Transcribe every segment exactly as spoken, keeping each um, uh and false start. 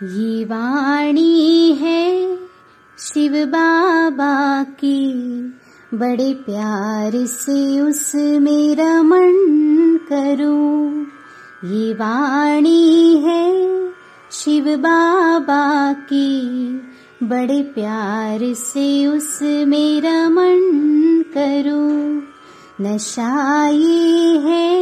ये वाणी है शिव बाबा की, बड़े प्यार से उसमें रमण करूं। ये वाणी है शिव बाबा की, बड़े प्यार से उसमें रमण करूं। नशा ये है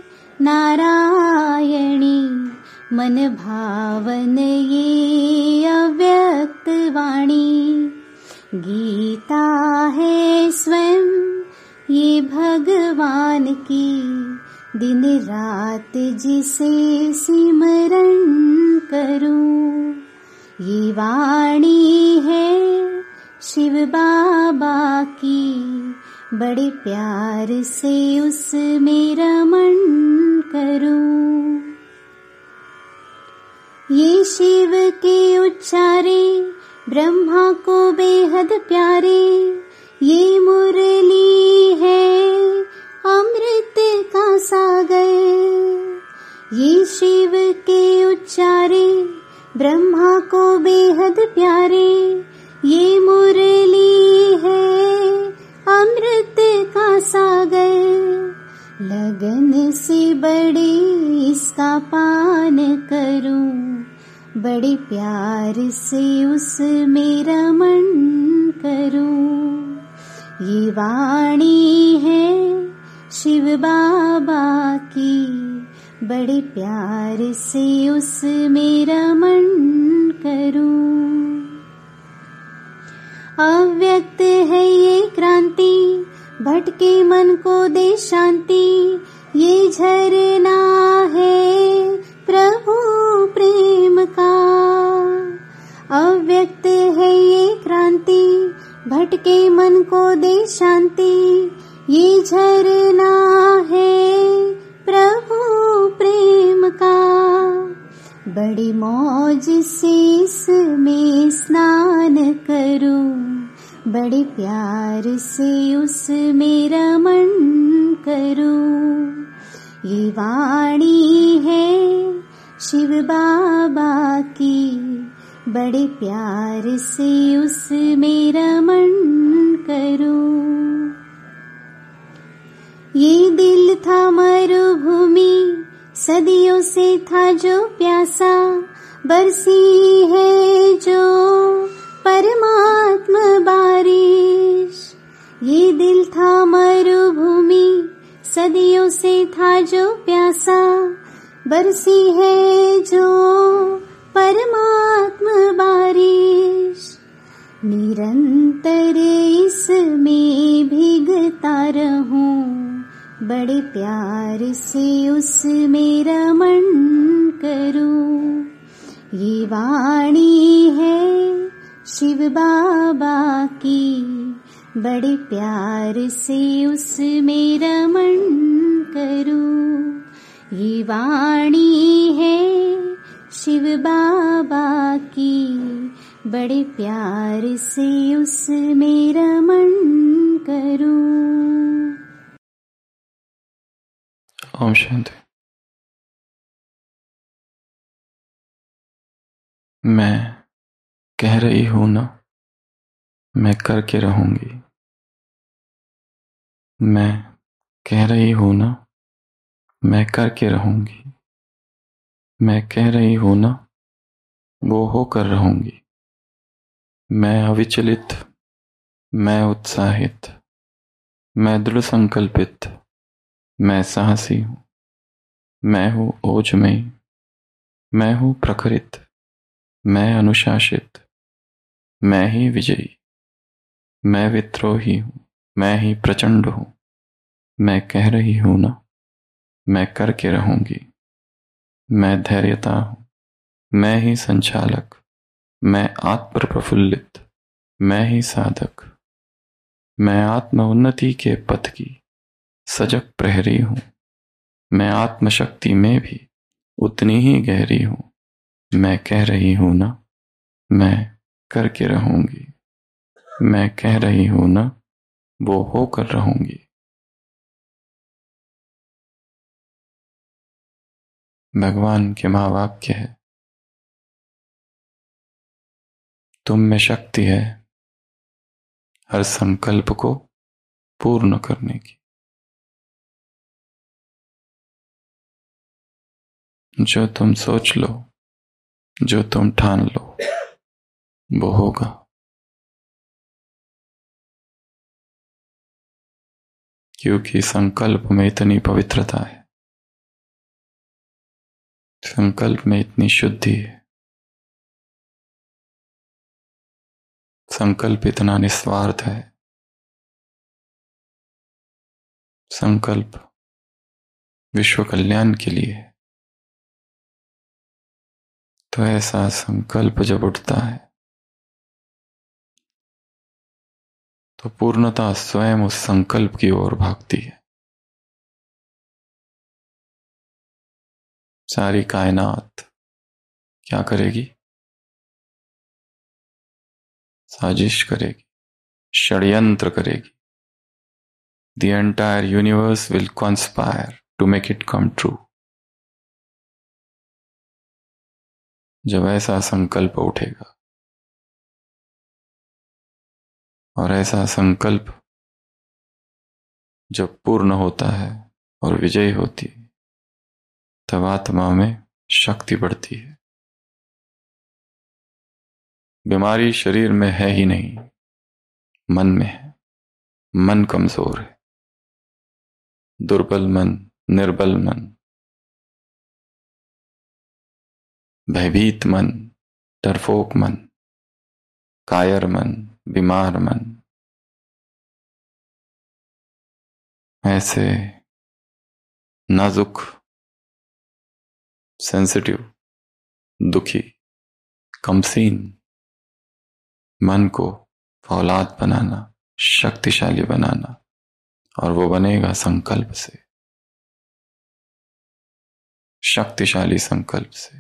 नारायणी, मन भावन ये अव्यक्त वाणी। गीता है स्वयं ये भगवान की, दिन रात जिसे सिमरण करूं। ये वाणी है शिव बाबा की, बड़े प्यार से उसमें रमण करूं। ये शिव के उच्चारे ब्रह्मा को बेहद प्यारे, ये मुरली है अमृत का सागर। ये शिव के उच्चारे ब्रह्मा को बेहद प्यारे, ये मुरली है अमृत का सागर। लगन से बड़े इसका पान करूं, बड़े प्यार से उसमें रमण करूं। ये वाणी है शिव बाबा की, बड़े प्यार से उसमें रमण करूं। अव्यक्त है ये क्रांति, भटके मन को दे शांति। ये झरना है प्रभु प्रेम का, अव्यक्त है ये क्रांति, भटके मन को दे शांति। ये झरना है प्रभु प्रेम का, बड़ी मौज से इसमें स्नान करूं, बड़े प्यार से उसमें रमण करूं। ये वाणी है शिव बाबा की, बड़े प्यार से उसमें रमण करूं। ये दिल था मरुभूमि, सदियों से था जो प्यासा, बरसी है जो परमात्मा बारिश। ये दिल था मरुभूमि, सदियों से था जो प्यासा, बरसी है जो परमात्मा बारिश। निरंतर इसमें भीगता रहूं, बड़े प्यार से उसमें रमण करूं। ये वाणी है शिव बाबा की, बड़े प्यार से उसमें रमण करूं। ये वाणी है शिव बाबा की, बड़े प्यार से उसमें रमण करूं। ओम शांति। मैं कह रही हूं ना, मैं करके रहूंगी। मैं कह रही हूं ना, मैं करके रहूंगी। मैं कह रही हूं ना, वो होकर रहूंगी। मैं अविचलित, मैं उत्साहित, मैं दृढ़ संकल्पित, मैं साहसी हूं। मैं हूं ओजमयी, मैं हूं प्रखरित, मैं अनुशासित, मैं ही विजयी। मैं विद्रोही हूं, मैं ही प्रचंड हूं। मैं कह रही हूं ना, मैं करके रहूंगी। मैं धैर्यता हूं, मैं ही संचालक, मैं आत्म प्रफुल्लित, मैं ही साधक। मैं आत्म उन्नति के पथ की सजग प्रहरी हूं। मैं आत्मशक्ति में भी उतनी ही गहरी हूं। मैं कह रही हूं ना, मैं करके रहूंगी। मैं कह रही हूं ना, वो होकर रहूंगी। भगवान के महावाक्य है, तुम में शक्ति है हर संकल्प को पूर्ण करने की। जो तुम सोच लो, जो तुम ठान लो, वो होगा। क्योंकि संकल्प में इतनी पवित्रता है, संकल्प में इतनी शुद्धि है, संकल्प इतना निस्वार्थ है, संकल्प विश्व कल्याण के लिए है। तो ऐसा संकल्प जब उठता है तो पूर्णता स्वयं उस संकल्प की ओर भागती है। सारी कायनात क्या करेगी? साजिश करेगी, षड्यंत्र करेगी। The entire universe will conspire to make it come true. जब ऐसा संकल्प उठेगा और ऐसा संकल्प जब पूर्ण होता है और विजय होती है, तब आत्मा में शक्ति बढ़ती है। बीमारी शरीर में है ही नहीं, मन में है। मन कमजोर है, दुर्बल मन, निर्बल मन, भयभीत मन, डरपोक मन, कायर मन, बीमार मन, ऐसे नाजुक, सेंसिटिव, दुखी, कमसीन मन को फौलाद बनाना, शक्तिशाली बनाना, और वो बनेगा संकल्प से, शक्तिशाली संकल्प से।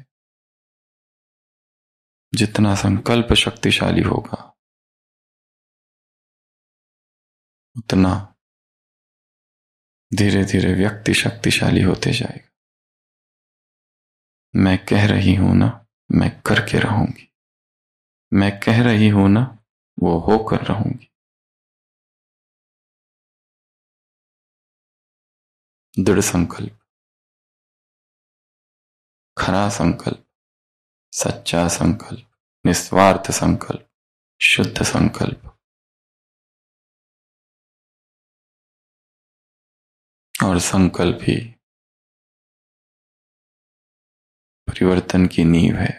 जितना संकल्प शक्तिशाली होगा उतना धीरे धीरे व्यक्ति शक्तिशाली होते जाएगा। मैं कह रही हूं ना, मैं करके रहूंगी। मैं कह रही हूं ना, वो होकर रहूंगी। दृढ़ संकल्प, खरा संकल्प, सच्चा संकल्प, निस्वार्थ संकल्प, शुद्ध संकल्प। और संकल्प ही परिवर्तन की नींव है।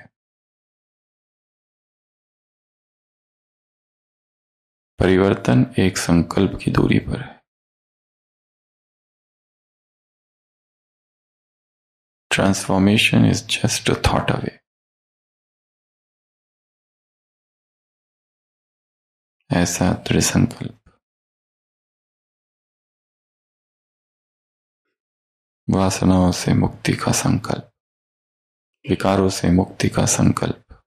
परिवर्तन एक संकल्प की दूरी पर है। Transformation is just a thought away. ऐसा दृढ़ संकल्प वासनाओं से मुक्ति का संकल्प, विकारों से मुक्ति का संकल्प,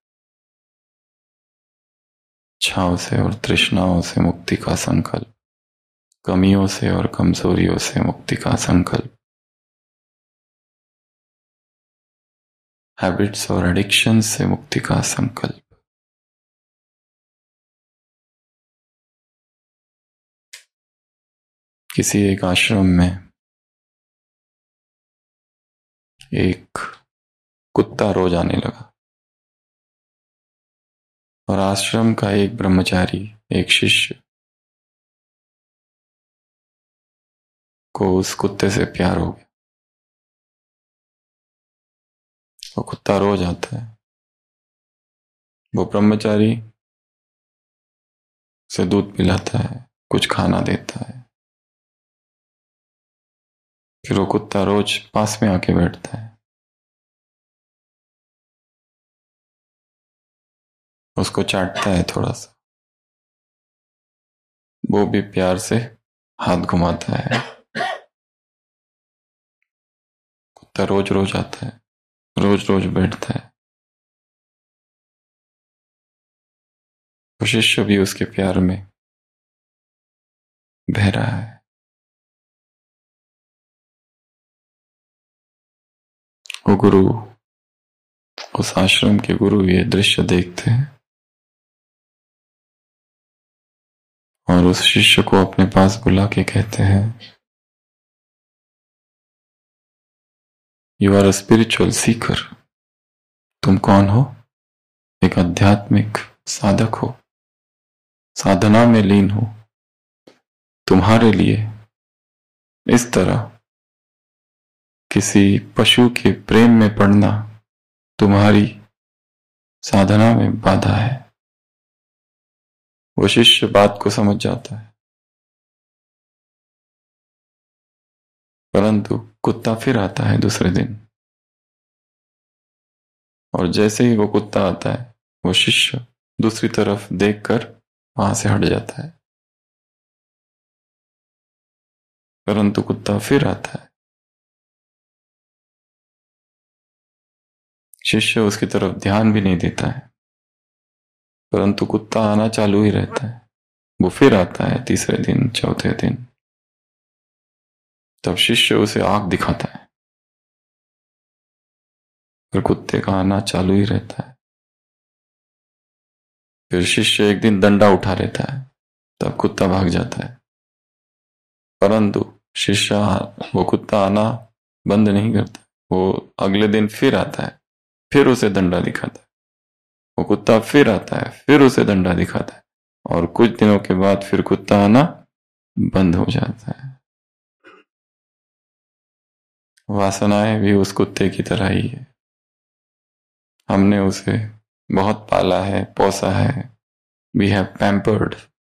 इच्छाओं से और तृष्णाओं से मुक्ति का संकल्प, कमियों से और कमजोरियों से मुक्ति का संकल्प, हैबिट्स और एडिक्शन से मुक्ति का संकल्प। किसी एक आश्रम में एक कुत्ता रोज आने लगा और आश्रम का एक ब्रह्मचारी, एक शिष्य को उस कुत्ते से प्यार हो गया। वो कुत्ता रोज आता है, वो ब्रह्मचारी से दूध पिलाता है, कुछ खाना देता है, फिर वो कुत्ता रोज पास में आके बैठता है, उसको चाटता है थोड़ा सा, वो भी प्यार से हाथ घुमाता है। कुत्ता रोज रोज आता है, रोज रोज बैठता है। वो शिष्य भी उसके प्यार में बह रहा है। वो गुरु, उस आश्रम के गुरु ये दृश्य देखते हैं और उस शिष्य को अपने पास बुला के कहते हैं, you are a spiritual seeker. तुम कौन हो? एक आध्यात्मिक साधक हो, साधना में लीन हो। तुम्हारे लिए इस तरह किसी पशु के प्रेम में पड़ना तुम्हारी साधना में बाधा है। वो शिष्य बात को समझ जाता है, परंतु कुत्ता फिर आता है दूसरे दिन, और जैसे ही वो कुत्ता आता है वो शिष्य दूसरी तरफ देखकर वहां से हट जाता है, परंतु कुत्ता फिर आता है। शिष्य उसकी तरफ ध्यान भी नहीं देता है, परंतु कुत्ता आना चालू ही रहता है। वो फिर आता है तीसरे दिन, चौथे दिन। तब शिष्य उसे आंख दिखाता है, फिर कुत्ते का आना चालू ही रहता है। फिर शिष्य एक दिन डंडा उठा लेता है, तब कुत्ता भाग जाता है, परंतु शिष्य वो कुत्ता आना बंद नहीं करता। वो अगले दिन फिर आता है, फिर उसे डंडा दिखाता है। वो कुत्ता फिर आता है, फिर उसे डंडा दिखाता है, और कुछ दिनों के बाद फिर कुत्ता आना बंद हो जाता है। वासनाएं भी उस कुत्ते की तरह ही है। हमने उसे बहुत पाला है, पोसा है, वी हैव पैम्पर्ड,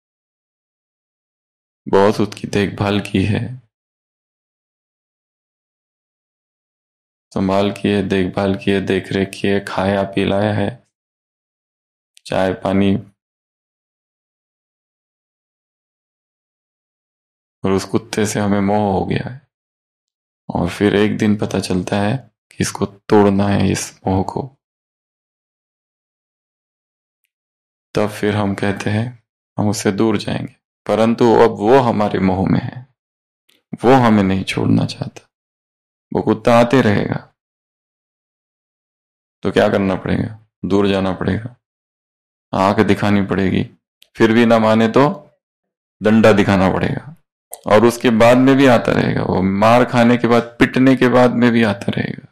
बहुत उसकी देखभाल की है, संभाल की है, देखभाल की है, देख रेख की है, खाया पिलाया है, चाय पानी, और उस कुत्ते से हमें मोह हो गया है। और फिर एक दिन पता चलता है कि इसको तोड़ना है, इस मोह को। तब फिर हम कहते हैं हम उससे दूर जाएंगे, परंतु अब वो हमारे मोह में है, वो हमें नहीं छोड़ना चाहता। वो कुत्ता आते रहेगा, तो क्या करना पड़ेगा? दूर जाना पड़ेगा, आंख दिखानी पड़ेगी, फिर भी ना माने तो डंडा दिखाना पड़ेगा, और उसके बाद में भी आता रहेगा। वो मार खाने के बाद, पिटने के बाद में भी आता रहेगा।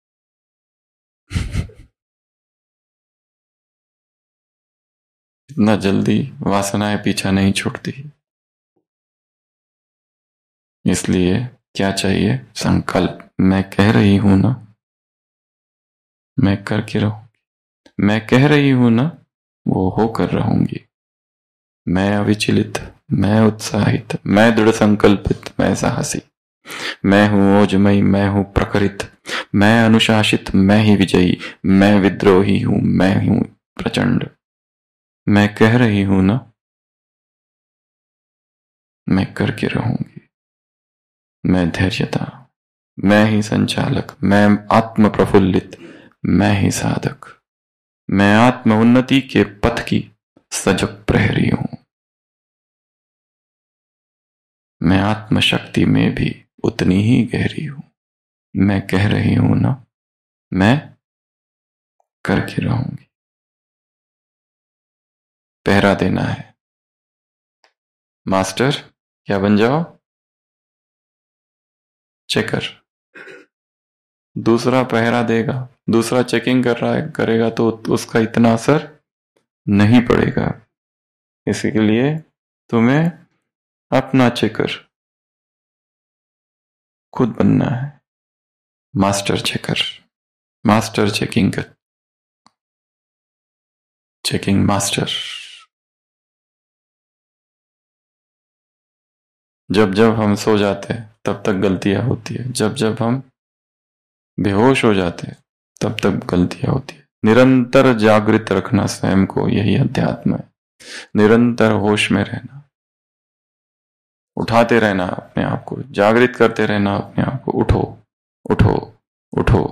इतना जल्दी वासनाएं पीछा नहीं छूटती। इसलिए क्या चाहिए? संकल्प। मैं कह रही हूं ना, मैं करके रहूंगी। मैं कह रही हूं ना, वो होकर रहूंगी। मैं अविचलित, मैं उत्साहित, मैं दृढ़ संकल्पित, मैं साहसी। मैं हूं ओजमयी, मैं हूं प्रखरित, मैं अनुशासित, मैं ही विजयी, मैं विद्रोही हूं, मैं हूं प्रचंड। मैं कह रही हूं ना, मैं करके रहूंगी। मैं धैर्यता, मैं ही संचालक, मैं आत्म प्रफुल्लित, मैं ही साधक। मैं आत्म उन्नति के पथ की सजग प्रहरी हूं। मैं आत्मशक्ति में भी उतनी ही गहरी हूं। मैं कह रही हूं ना, मैं करके रहूंगी। पहरा देना है। मास्टर क्या बन जाओ? चेकर। दूसरा पहरा देगा, दूसरा चेकिंग कर रहा है, करेगा तो उसका इतना असर नहीं पड़ेगा। इसके लिए तुम्हें अपना चेकर खुद बनना है। मास्टर चेकर, मास्टर चेकिंग कर, चेकिंग मास्टर। जब जब हम सो जाते हैं तब तक गलतियां होती है, जब जब हम बेहोश हो जाते हैं तब तक गलतियां होती है। निरंतर जागृत रखना स्वयं को, यही अध्यात्म है। निरंतर होश में रहना, उठाते रहना अपने आप को, जागृत करते रहना अपने आप को। उठो उठो उठो।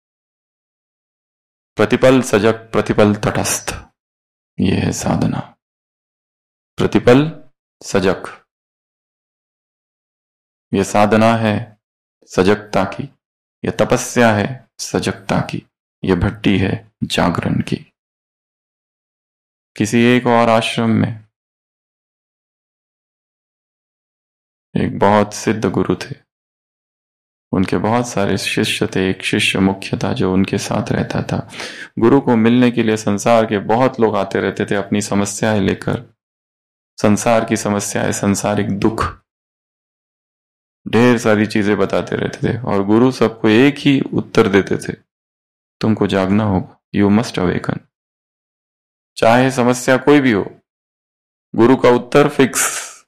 प्रतिपल सजग, प्रतिपल तटस्थ, ये है साधना। प्रतिपल सजग, ये साधना है सजगता की, ये तपस्या है सजगता की, ये भट्टी है जागरण की। किसी एक और आश्रम में एक बहुत सिद्ध गुरु थे, उनके बहुत सारे शिष्य थे। एक शिष्य मुख्य था जो उनके साथ रहता था। गुरु को मिलने के लिए संसार के बहुत लोग आते रहते थे अपनी समस्याएं लेकर, संसार की समस्याएं, संसारिक दुख, ढेर सारी चीजें बताते रहते थे, और गुरु सबको एक ही उत्तर देते थे, तुमको जागना होगा, यू मस्ट अवेकन। चाहे समस्या कोई भी हो, गुरु का उत्तर फिक्स।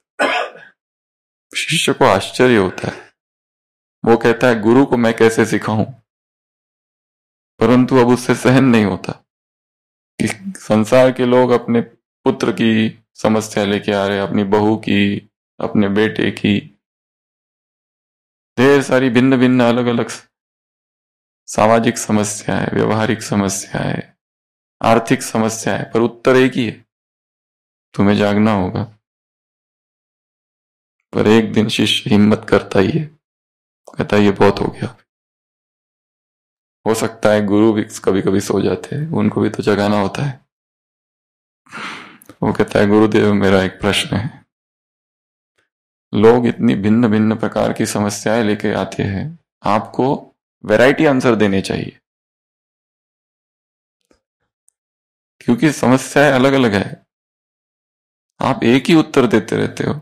शिष्य को आश्चर्य होता है, वो कहता है गुरु को मैं कैसे सिखाऊं, परंतु अब उससे सहन नहीं होता कि संसार के लोग अपने पुत्र की समस्या लेके आ रहे, अपनी बहू की, अपने बेटे की, ढेर सारी भिन्न भिन्न अलग अलग सामाजिक समस्याएं, व्यवहारिक समस्याएं, आर्थिक समस्याएं, पर उत्तर एक ही है, तुम्हें जागना होगा। पर एक दिन शिष्य हिम्मत करता ही है, कहता है ये बहुत हो गया। हो सकता है गुरु भी कभी कभी सो जाते हैं, उनको भी तो जगाना होता है। वो कहता है गुरुदेव मेरा एक प्रश्न है, लोग इतनी भिन्न भिन्न प्रकार की समस्याएं लेके आते हैं, आपको वैरायटी आंसर देने चाहिए, क्योंकि समस्याएं अलग अलग है, आप एक ही उत्तर देते रहते हो।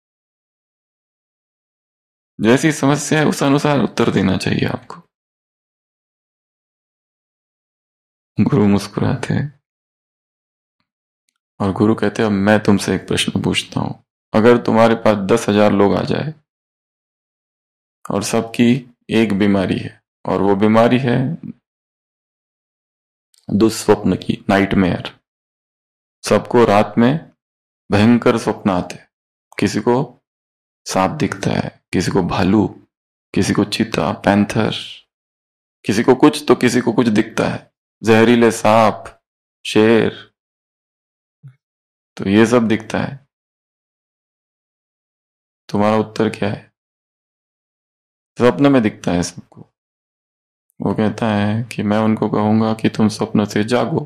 जैसी समस्या है उस अनुसार उत्तर देना चाहिए आपको। गुरु मुस्कुराते हैं और गुरु कहते हैं अब मैं तुमसे एक प्रश्न पूछता हूं, अगर तुम्हारे पास दस हजार लोग आ जाए और सबकी एक बीमारी है, और वो बीमारी है दुस्वप्न की, नाइटमेयर, सबको रात में भयंकर स्वप्न आते, किसी को सांप दिखता है, किसी को भालू, किसी को चीता, पैंथर, किसी को कुछ तो किसी को कुछ दिखता है, जहरीले सांप, शेर, तो ये सब दिखता है। तुम्हारा उत्तर क्या है? स्वप्न में दिखता है सबको। वो कहता है कि मैं उनको कहूंगा कि तुम स्वप्न से जागो।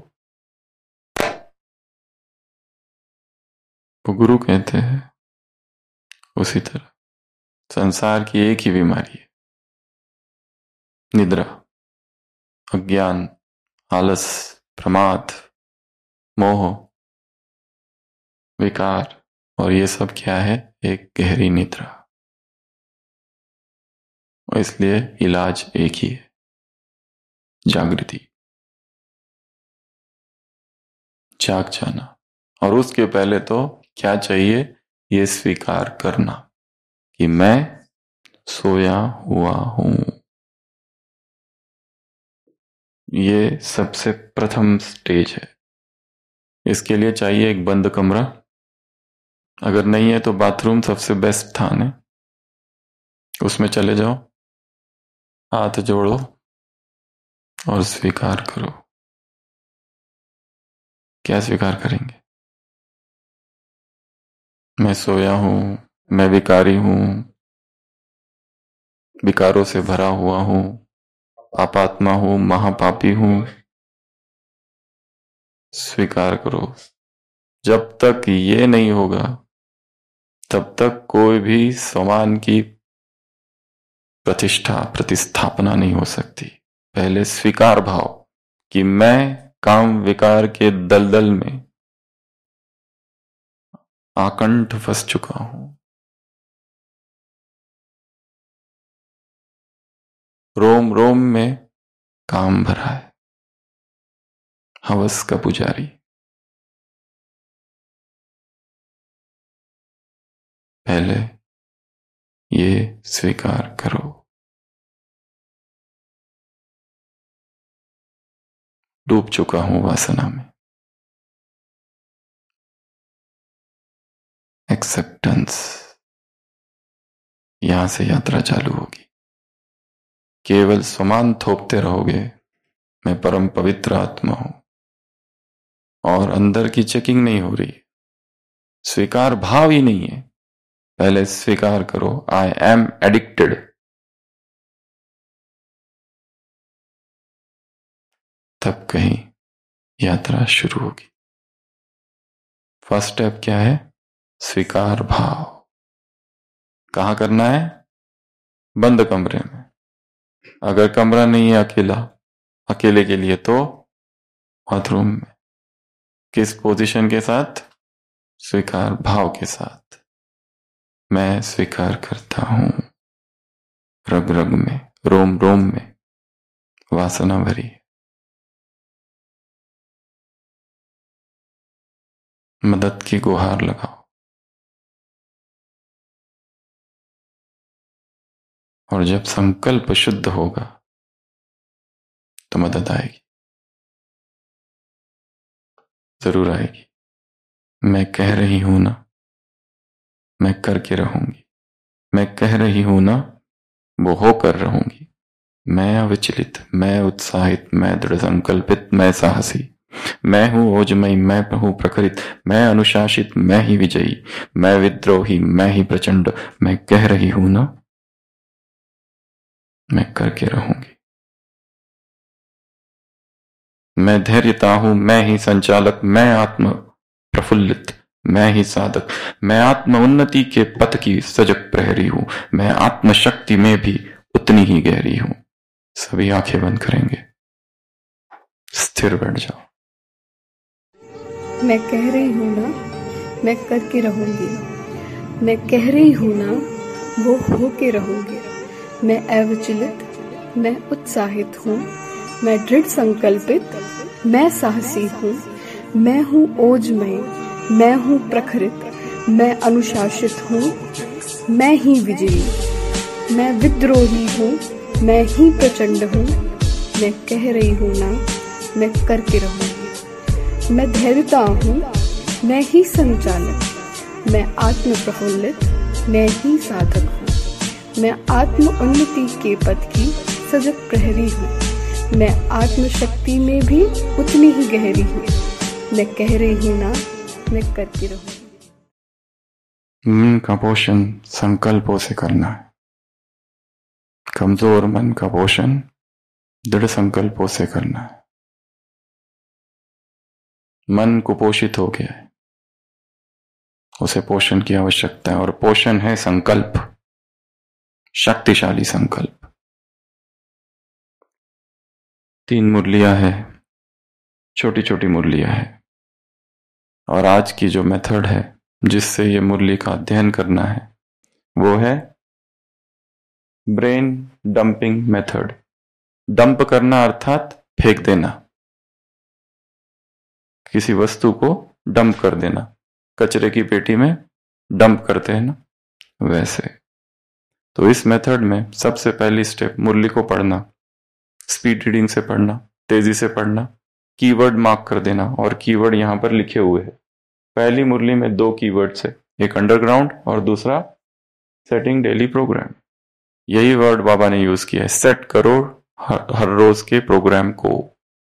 वो गुरु कहते हैं उसी तरह संसार की एक ही बीमारी है, निद्रा, अज्ञान, आलस, प्रमाद, मोह, विकार, और ये सब क्या है? एक गहरी निद्रा। और इसलिए इलाज एक ही है, जागृति, जाग जाना। और उसके पहले तो क्या चाहिए? ये स्वीकार करना कि मैं सोया हुआ हूं। ये सबसे प्रथम स्टेज है। इसके लिए चाहिए एक बंद कमरा, अगर नहीं है तो बाथरूम सबसे बेस्ट स्थान है, उसमें चले जाओ, हाथ जोड़ो और स्वीकार करो। क्या स्वीकार करेंगे? मैं सोया हूं, मैं विकारी हूं, विकारों से भरा हुआ हूं, पापात्मा हूं, महापापी हूं। स्वीकार करो। जब तक ये नहीं होगा तब तक कोई भी स्वमान की प्रतिष्ठा, प्रतिस्थापना नहीं हो सकती। पहले स्वीकार भाव कि मैं काम विकार के दलदल में आकंठ फंस चुका हूं, रोम रोम में काम भरा है, हवस का पुजारी। पहले ये स्वीकार करो। डूब चुका हूं वासना में। एक्सेप्टेंस, यहां से यात्रा चालू होगी। केवल समान थोपते रहोगे मैं परम पवित्र आत्मा हूं, और अंदर की चेकिंग नहीं हो रही, स्वीकार भाव ही नहीं है। पहले स्वीकार करो आई एम एडिक्टेड। तब कहीं यात्रा शुरू होगी। फर्स्ट स्टेप क्या है? स्वीकार भाव। कहाँ करना है? बंद कमरे में। अगर कमरा नहीं है अकेला, अकेले के लिए, तो बाथरूम में। किस पोजीशन के साथ? स्वीकार भाव के साथ। मैं स्वीकार करता हूं, रग रग में, रोम रोम में वासना भरी। मदद की गुहार लगाओ और जब संकल्प शुद्ध होगा तो मदद आएगी, जरूर आएगी। मैं कह रही हूं ना, मैं करके रहूंगी। मैं कह रही हूं ना, वो होकर रहूंगी। मैं अविचलित, मैं उत्साहित, मैं दृढ़ संकल्पित, मैं साहसी। मैं हूं ओजमयी, मैं हूं प्रखरित, मैं अनुशासित, मैं ही विजयी, मैं विद्रोही, मैं ही प्रचंड। मैं कह रही हूं ना, मैं करके रहूंगी। मैं धैर्यता हूं, मैं ही संचालक, मैं आत्म प्रफुल्लित, मैं ही साधक। मैं आत्म उन्नति के पथ की सजग प्रहरी हूं। मैं आत्म शक्ति में भी उतनी ही गहरी हूं। सभी आंखें बंद करेंगे, स्थिर बैठ जाओ। मैं कह रही हूं ना, मैं करके रहूंगी। मैं कह रही हूं ना, वो होके रहूंगी। मैं अविचलित, मैं उत्साहित हूँ, मैं दृढ़ संकल्पित, मैं साहसी हूँ। मैं हूँ ओजमय, मैं हूँ प्रखरित, मैं अनुशासित हूँ, मैं ही विजयी, मैं विद्रोही हूँ, मैं ही प्रचंड हूँ। मैं कह रही हूँ ना, मैं करके रहूंगी। मैं धैर्यता हूँ, मैं ही संचालक, मैं आत्म प्रफुल्लित, मैं ही साधक हूँ। मैं आत्म उन्नति के पथ की सजग प्रहरी हूँ। मैं आत्म शक्ति में भी उतनी ही गहरी हूँ। मैं कह रही हूँ ना, मैं करके रहूंगी। मन का पोषण संकल्पों से करना है। कमजोर मन का पोषण दृढ़ संकल्पों से करना है। मन कुपोषित हो गया है, उसे पोषण की आवश्यकता है, और पोषण है संकल्प, शक्तिशाली संकल्प। तीन मुरलियां हैं, छोटी छोटी मुरलियां हैं, और आज की जो मेथड है जिससे ये मुरली का अध्ययन करना है वो है ब्रेन डंपिंग मेथड। डंप करना अर्थात फेंक देना, किसी वस्तु को डंप कर देना, कचरे की पेटी में डंप करते हैं ना, वैसे। तो इस मेथड में सबसे पहली स्टेप मुरली को पढ़ना, स्पीड रीडिंग से पढ़ना, तेजी से पढ़ना, कीवर्ड मार्क कर देना, और कीवर्ड यहां पर लिखे हुए हैं। पहली मुरली में दो कीवर्ड्स है, एक अंडरग्राउंड और दूसरा सेटिंग डेली प्रोग्राम। यही वर्ड बाबा ने यूज किया है, सेट करो हर, हर रोज के प्रोग्राम को।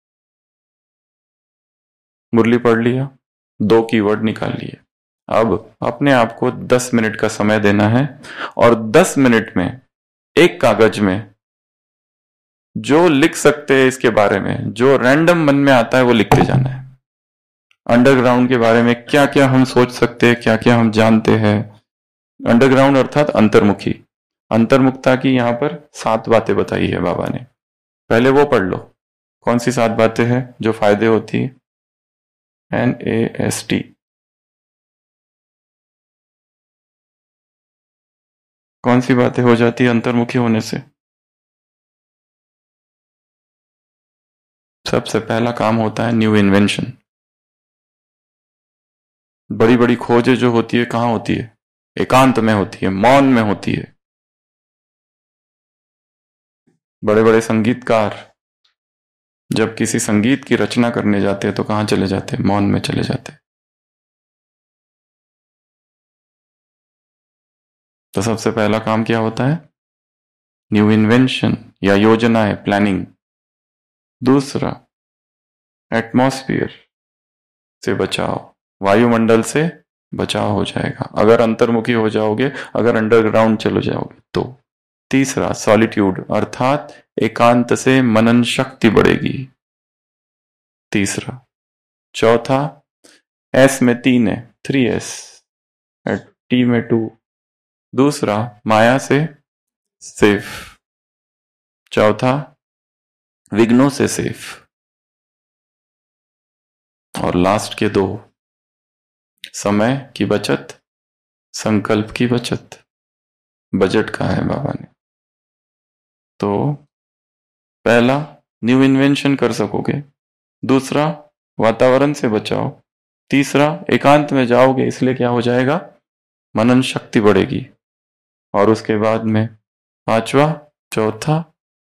मुरली पढ़ लिया, दो कीवर्ड निकाल लिए। अब अपने आप को दस मिनट का समय देना है, और दस मिनट में एक कागज में जो लिख सकते हैं इसके बारे में, जो रैंडम मन में आता है वो लिखते जाना है। अंडरग्राउंड के बारे में क्या क्या हम सोच सकते हैं, क्या क्या हम जानते हैं। अंडरग्राउंड अर्थात अंतर्मुखी। अंतर्मुखता की यहां पर सात बातें बताई है बाबा ने, पहले वो पढ़ लो। कौन सी सात बातें हैं जो फायदे होती है? N A S T. कौन सी बातें हो जाती है अंतर्मुखी होने से? सबसे पहला काम होता है न्यू इन्वेंशन। बड़ी बड़ी खोजें जो होती है कहां होती है? एकांत में होती है, मौन में होती है। बड़े बड़े संगीतकार जब किसी संगीत की रचना करने जाते हैं तो कहां चले जाते हैं? मौन में चले जाते हैं। तो सबसे पहला काम क्या होता है? न्यू इन्वेंशन या योजना है, प्लानिंग। दूसरा, एटमॉस्फियर से बचाव, वायुमंडल से बचाव हो जाएगा अगर अंतर्मुखी हो जाओगे, अगर अंडरग्राउंड चले जाओगे तो। तीसरा, सॉलिट्यूड अर्थात एकांत से मनन शक्ति बढ़ेगी। तीसरा। चौथा, एस में तीन है, थ्री एस, टी में टू, दूसरा माया से सेफ, चौथा विघ्नों से सेफ, और लास्ट के दो समय की बचत, संकल्प की बचत। बजट कहा है बाबा ने। तो पहला न्यू इन्वेंशन कर सकोगे, दूसरा वातावरण से बचाओ, तीसरा एकांत में जाओगे इसलिए क्या हो जाएगा, मनन शक्ति बढ़ेगी, और उसके बाद में पांचवा चौथा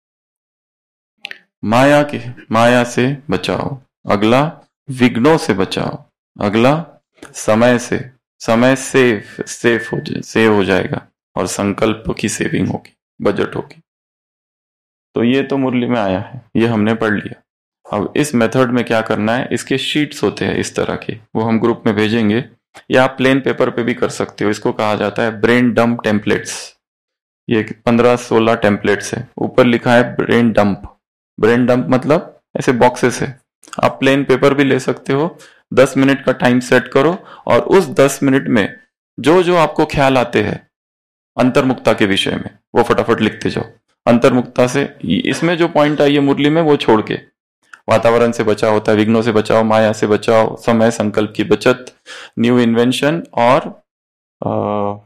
माया के माया से बचाओ, अगला विघ्नों से बचाओ, अगला समय से, समय सेफ सेफ हो जाए सेव हो जाएगा, और संकल्प की सेविंग होगी, बजट होगी। तो ये तो मुरली में आया है, ये हमने पढ़ लिया। अब इस मेथड में क्या करना है, इसके शीट्स होते हैं इस तरह के, वो हम ग्रुप में भेजेंगे, या आप प्लेन पेपर पे भी कर सकते हो। इसको कहा जाता है ब्रेन डंप टेम्पलेट्स। ये पंद्रह सोलह टेम्पलेट्स है, ऊपर लिखा है ब्रेन डंप। ब्रेन डंप मतलब ऐसे बॉक्सेस है। आप प्लेन पेपर भी ले सकते हो, दस मिनट का टाइम सेट करो, और उस दस मिनट में जो जो आपको ख्याल आते हैं अंतर्मुक्ता के विषय में वो फटाफट लिखते जाओ। अंतर्मुक्ता से इसमें जो पॉइंट आई है मुरली में वो छोड़ के, वातावरण से बचाव होता है, विघ्नों से बचाओ, माया से बचाओ, समय संकल्प की बचत, न्यू इन्वेंशन, और आ,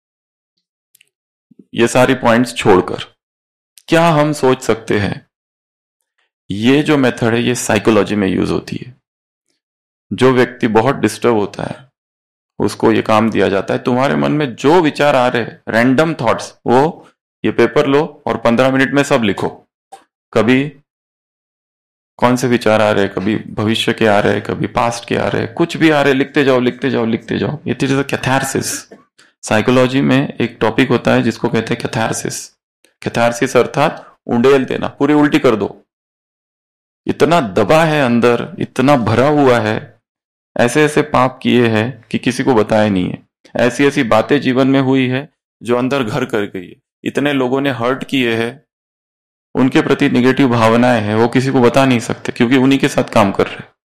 ये सारी पॉइंट्स छोड़कर क्या हम सोच सकते हैं। ये जो मेथड है ये साइकोलॉजी में यूज होती है। जो व्यक्ति बहुत डिस्टर्ब होता है उसको ये काम दिया जाता है, तुम्हारे मन में जो विचार आ रहे हैं, रैंडम थॉट्स, वो ये पेपर लो और पंद्रह मिनट में सब लिखो। कभी कौन से विचार आ रहे हैं, कभी भविष्य के आ रहे हैं, कभी पास्ट के आ रहे हैं, कुछ भी आ रहे हैं, लिखते जाओ लिखते जाओ लिखते जाओ। ये इज अ कैथारसिस। साइकोलॉजी में एक टॉपिक होता है जिसको कहते हैं कैथारसिस। कैथारसिस अर्थात उंडेल देना, पूरी उल्टी कर दो। इतना दबा है अंदर, इतना भरा हुआ है, ऐसे ऐसे पाप किए हैं कि किसी को बताया नहीं है, ऐसी ऐसी बातें जीवन में हुई है जो अंदर घर कर गई है, इतने लोगों ने हर्ट किए हैं, उनके प्रति निगेटिव भावनाएं हैं, वो किसी को बता नहीं सकते क्योंकि उन्हीं के साथ काम कर रहे।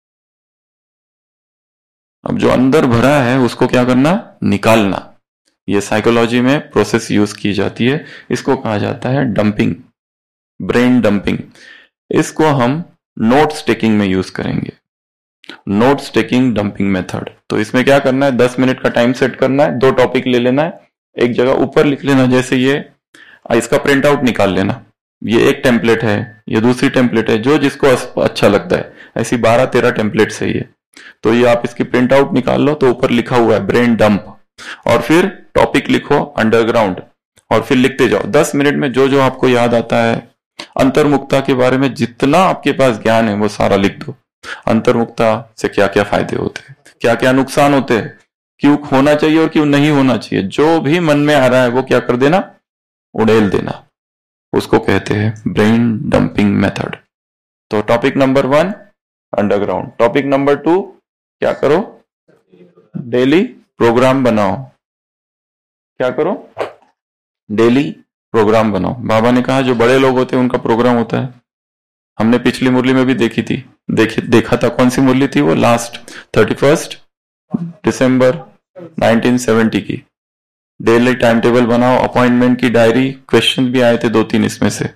अब जो अंदर भरा है उसको क्या करना, निकालना। ये साइकोलॉजी में प्रोसेस यूज की जाती है, इसको कहा जाता है डंपिंग, ब्रेन डंपिंग। इसको हम नोट्स टेकिंग में यूज करेंगे, नोट्स टेकिंग डंपिंग मेथड। तो इसमें क्या करना है, दस मिनट का टाइम सेट करना है, दो टॉपिक ले लेना है, एक जगह ऊपर लिख लेना, जैसे ये, इसका प्रिंट आउट निकाल लेना, ये एक टेम्पलेट है, ये दूसरी टेम्पलेट है, जो जिसको अच्छा लगता है, ऐसी बारह तेरह टेम्पलेट्स है ये। तो ये आप इसकी प्रिंट आउट निकाल लो, तो ऊपर लिखा हुआ है ब्रेन डंप, और फिर टॉपिक लिखो अंडरग्राउंड, और फिर लिखते जाओ। दस मिनट में जो जो आपको याद आता है, अंतर्मुक्ता के बारे में जितना आपके पास ज्ञान है वो सारा लिख दो। अंतर्मुक्ता से क्या क्या फायदे होते हैं, क्या क्या नुकसान होते हैं, क्यों होना चाहिए और क्यों नहीं होना चाहिए, जो भी मन में आ रहा है वो क्या कर देना, उड़ेल देना। उसको कहते हैं ब्रेन डंपिंग मेथड। तो topic number one underground. Topic number two क्या करो, डेली प्रोग्राम बनाओ। क्या करो, डेली प्रोग्राम बनाओ। बाबा ने कहा जो बड़े लोग होते हैं उनका प्रोग्राम होता है। हमने पिछली मुरली में भी देखी थी, देखी देखा था, कौन सी मुरली थी वो, last thirty first December nineteen seventy की। डेली टाइम टेबल बनाओ, अपॉइंटमेंट की डायरी, क्वेश्चन भी आए थे दो तीन इसमें से,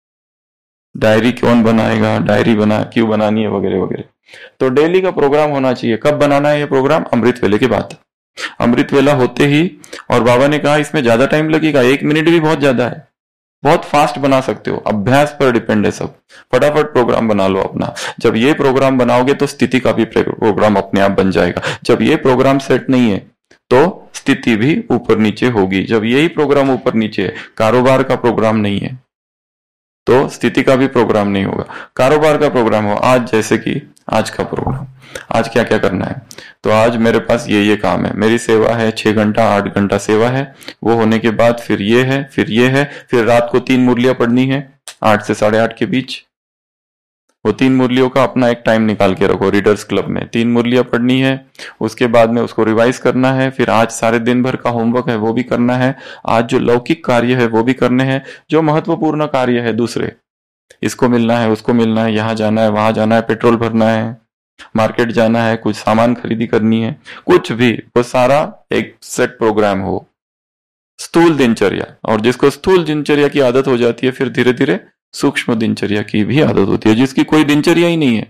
डायरी कौन बनाएगा, डायरी बना क्यों बनानी है, वगैरह वगैरह। तो डेली का प्रोग्राम होना चाहिए। कब बनाना है ये प्रोग्राम, अमृत वेले के बाद। अमृत वेला होते ही, और बाबा ने कहा इसमें ज्यादा टाइम लगेगा, एक मिनट भी बहुत ज्यादा है, बहुत फास्ट बना सकते हो, अभ्यास पर डिपेंड है सब। फटाफट प्रोग्राम बना लो अपना। जब ये प्रोग्राम बनाओगे तो स्थिति का भी प्रोग्राम अपने आप बन जाएगा। जब ये प्रोग्राम सेट नहीं है तो स्थिति भी ऊपर नीचे होगी। जब यही प्रोग्राम ऊपर नीचे है, कारोबार का प्रोग्राम नहीं है तो स्थिति का भी प्रोग्राम नहीं होगा। कारोबार का प्रोग्राम हो, आज जैसे कि आज का प्रोग्राम, आज क्या क्या करना है, तो आज मेरे पास ये ये काम है, मेरी सेवा है, छह घंटा आठ घंटा सेवा है, वो होने के बाद फिर ये है, फिर ये है, फिर रात को तीन मुरलियां पढ़नी है आठ से साढ़े आठ के बीच। वो तीन मुरलियों का अपना एक टाइम निकाल के रखो, रीडर्स क्लब में तीन मुरलियां पढ़नी है, उसके बाद में उसको रिवाइज करना है, फिर आज सारे दिन भर का होमवर्क है वो भी करना है, आज जो लौकिक कार्य है वो भी करने हैं, जो महत्वपूर्ण कार्य है दूसरे, इसको मिलना है, उसको मिलना है, यहाँ जाना है, वहां जाना है, पेट्रोल भरना है, मार्केट जाना है, कुछ सामान खरीदी करनी है, कुछ भी, वो सारा एक सेट प्रोग्राम हो। स्थूल दिनचर्या, और जिसको स्थूल दिनचर्या की आदत हो जाती है फिर धीरे धीरे सूक्ष्म दिनचर्या की भी आदत होती है, जिसकी कोई दिनचर्या ही नहीं है।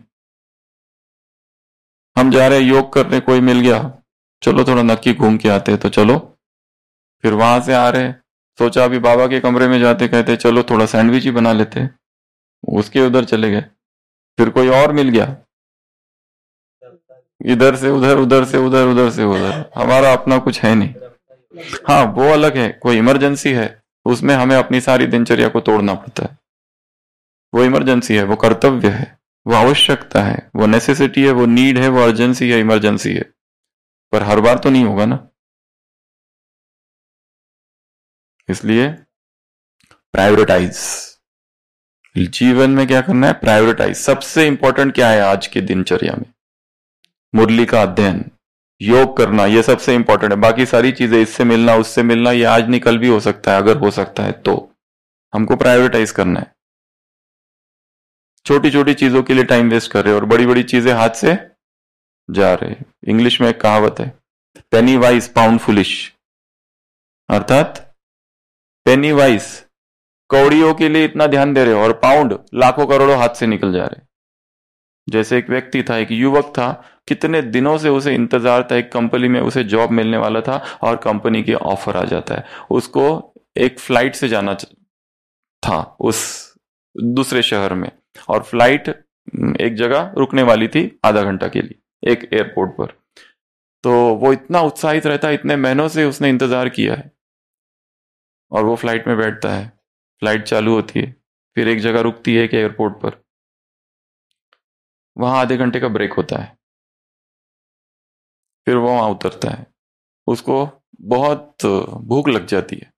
हम जा रहे हैं योग करने, कोई मिल गया, चलो थोड़ा नक्की घूम के आते हैं, तो चलो। फिर वहां से आ रहे, सोचा अभी बाबा के कमरे में जाते, कहते चलो थोड़ा सैंडविच ही बना लेते, उसके उधर चले गए। फिर कोई और मिल गया, इधर से उधर, उधर से उधर, उधर से उधर। हमारा अपना कुछ है नहीं। हाँ वो अलग है, कोई इमरजेंसी है, उसमें हमें अपनी सारी दिनचर्या को तोड़ना पड़ता है। वो इमरजेंसी है, वो कर्तव्य है, वो आवश्यकता है, वो नेसेसिटी है, वो नीड है, वो अर्जेंसी है, इमरजेंसी है। पर हर बार तो नहीं होगा ना, इसलिए प्रायोरिटाइज। जीवन में क्या करना है? प्रायोरिटाइज। सबसे इंपॉर्टेंट क्या है आज की दिनचर्या में? मुरली का अध्ययन, योग करना, ये सबसे इंपॉर्टेंट है। बाकी सारी चीजें, इससे मिलना, उससे मिलना, ये आज नहीं कल भी हो सकता है, अगर हो सकता है तो। हमको प्रायोरिटाइज करना है। छोटी छोटी चीजों के लिए टाइम वेस्ट कर रहे हो और बड़ी बड़ी चीजें हाथ से जा रहे। इंग्लिश में एक कहावत है, पेनी वाइज पाउंड फुलिश, अर्थात पेनी वाइज कौड़ियों के लिए इतना ध्यान दे रहे हो और पाउंड लाखों करोड़ों हाथ से निकल जा रहे। जैसे एक व्यक्ति था, एक युवक था, कितने दिनों से उसे इंतजार था, एक कंपनी में उसे जॉब मिलने वाला था और कंपनी की ऑफर आ जाता है। उसको एक फ्लाइट से जाना था उस दूसरे शहर में, और फ्लाइट एक जगह रुकने वाली थी आधा घंटा के लिए, एक एयरपोर्ट पर। तो वो इतना उत्साहित रहता है, इतने महीनों से उसने इंतजार किया है, और वो फ्लाइट में बैठता है, फ्लाइट चालू होती है, फिर एक जगह रुकती है एक एयरपोर्ट पर, वहां आधे घंटे का ब्रेक होता है, फिर वो वहां उतरता है। उसको बहुत भूख लग जाती है,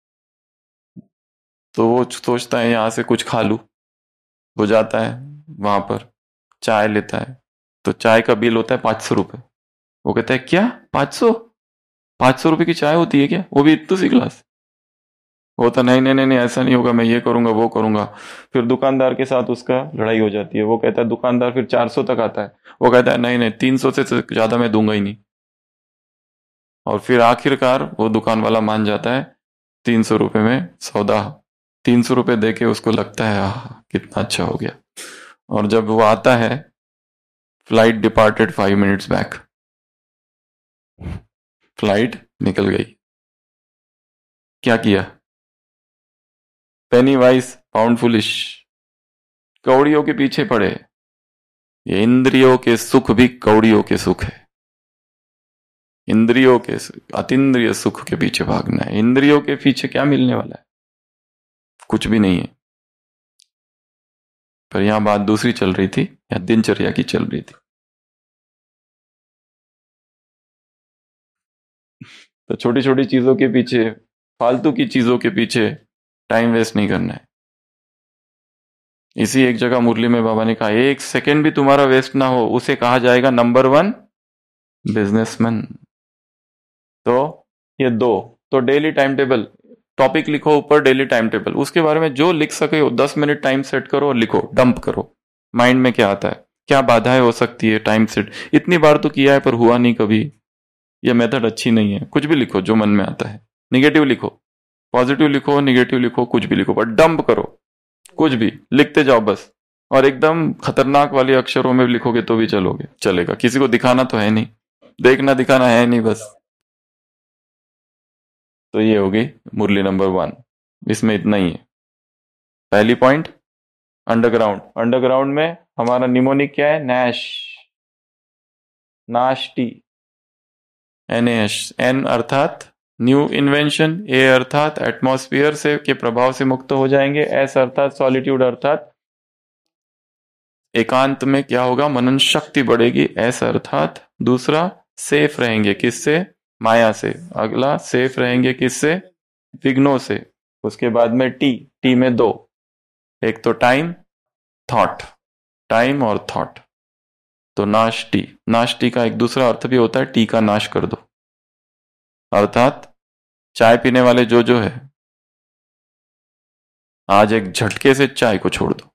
तो वो सोचता है यहां से कुछ खा लूं। वो जाता है वहां पर, चाय लेता है, तो चाय का बिल होता है पांच सौ रुपए। वो कहता है क्या पांच सौ पांच सौ रुपए की चाय होती है क्या, वो भी इतनी सी गिलास? वो तो नहीं नहीं नहीं ऐसा नहीं होगा, मैं ये करूंगा वो करूंगा। फिर दुकानदार के साथ उसका लड़ाई हो जाती है। वो कहता है, दुकानदार फिर चार सौ तक आता है, वो कहता है नहीं नहीं तीन सौ से ज्यादा मैं दूंगा ही नहीं। और फिर आखिरकार वो दुकान वाला मान जाता है, तीन सौ रुपए में सौदा। तीन सौ रुपए देके उसको लगता है आह कितना अच्छा हो गया। और जब वो आता है, flight departed five minutes back, flight निकल गई। क्या किया? पेनी वाइज पाउंड फुलिश, कौड़ियों के पीछे पड़े। ये इंद्रियों के सुख भी कौड़ियों के सुख है। इंद्रियों के अतीन्द्रिय सुख के पीछे भागना है। इंद्रियों के पीछे क्या मिलने वाला है? कुछ भी नहीं है। पर यहां बात दूसरी चल रही थी, या दिनचर्या की चल रही थी। तो छोटी छोटी चीजों के पीछे, फालतू की चीजों के पीछे टाइम वेस्ट नहीं करना है। इसी एक जगह मुरली में बाबा ने कहा, एक सेकेंड भी तुम्हारा वेस्ट ना हो, उसे कहा जाएगा नंबर वन बिजनेसमैन। तो ये दो, तो डेली टाइम टेबल, टॉपिक लिखो ऊपर, डेली टाइम टेबल, उसके बारे में जो लिख सके हो दस मिनट टाइम सेट करो और लिखो, डंप करो। माइंड में क्या आता है, क्या बाधाएं हो सकती है, टाइम सेट। इतनी बार तो किया है पर हुआ नहीं कभी, यह मेथड अच्छी नहीं है। कुछ भी लिखो जो मन में आता है, निगेटिव लिखो, पॉजिटिव लिखो, निगेटिव लिखो, कुछ भी लिखो, पर डंप करो। कुछ भी लिखते जाओ बस, और एकदम खतरनाक वाले अक्षरों में लिखोगे तो भी चलोगे चलेगा। किसी को दिखाना तो है नहीं, देखना दिखाना है नहीं बस। तो ये होगी मुरली नंबर वन, इसमें इतना ही है। पहली पॉइंट, अंडरग्राउंड। अंडरग्राउंड में हमारा निमोनिक क्या है? नैश, नाश्टी, एन एश। एन अर्थात न्यू इन्वेंशन, ए अर्थात एटमॉस्फेयर से के प्रभाव से मुक्त हो जाएंगे, एस अर्थात सॉलिट्यूड, अर्थात एकांत में क्या होगा? मनन शक्ति बढ़ेगी। एस अर्थात दूसरा सेफ रहेंगे, किससे? माया से। अगला सेफ रहेंगे किससे? विघ्नों से। उसके बाद में टी, टी में दो, एक तो टाइम, थॉट, टाइम और थॉट। तो नाश टी, नाश टी का एक दूसरा अर्थ भी होता है टी का नाश कर दो, अर्थात चाय पीने वाले जो जो है, आज एक झटके से चाय को छोड़ दो।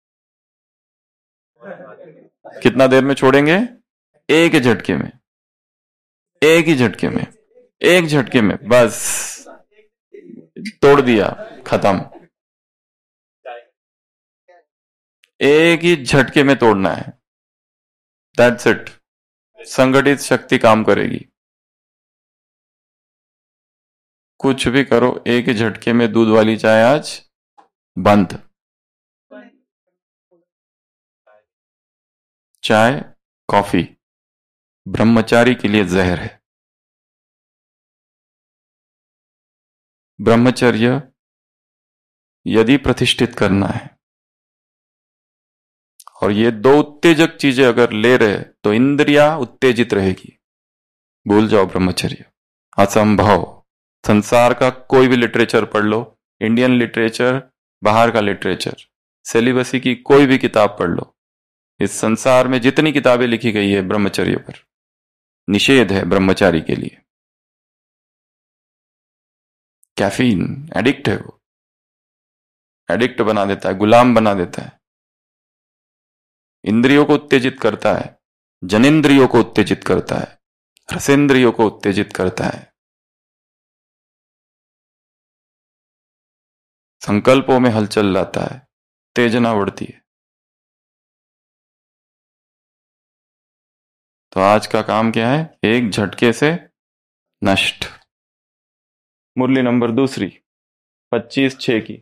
कितना देर में छोड़ेंगे? एक झटके में, एक ही झटके में, एक झटके में बस। तोड़ दिया, खत्म। एक ही झटके में तोड़ना है, दैट्स इट। संगठित शक्ति काम करेगी। कुछ भी करो, एक ही झटके में दूध वाली चाय आज बंद। चाय कॉफी ब्रह्मचारी के लिए जहर है। ब्रह्मचर्य यदि प्रतिष्ठित करना है, और ये दो उत्तेजक चीजें अगर ले रहे तो इंद्रिया उत्तेजित रहेगी, भूल जाओ ब्रह्मचर्य, असंभव। संसार का कोई भी लिटरेचर पढ़ लो, इंडियन लिटरेचर, बाहर का लिटरेचर, सिलेबसी की कोई भी किताब पढ़ लो, इस संसार में जितनी किताबें लिखी गई है ब्रह्मचर्य पर, निषेध है ब्रह्मचारी के लिए। कैफीन एडिक्ट है, वो एडिक्ट बना देता है, गुलाम बना देता है, इंद्रियों को उत्तेजित करता है, जनेंद्रियों को उत्तेजित करता है, रसेंद्रियों को उत्तेजित करता है, संकल्पों में हलचल लाता है, उत्तेजना बढ़ती है। तो आज का काम क्या है? एक झटके से नष्ट। मुरली नंबर दूसरी, पच्चीस छह की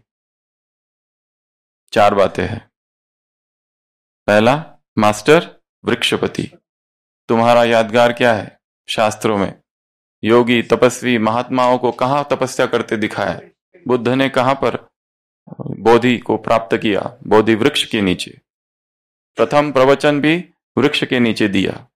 चार बातें हैं। पहला, मास्टर वृक्षपति। तुम्हारा यादगार क्या है शास्त्रों में? योगी तपस्वी महात्माओं को कहां तपस्या करते दिखाया है? बुद्ध ने कहां पर बोधि को प्राप्त किया? बोधि वृक्ष के नीचे। प्रथम प्रवचन भी वृक्ष के नीचे दिया,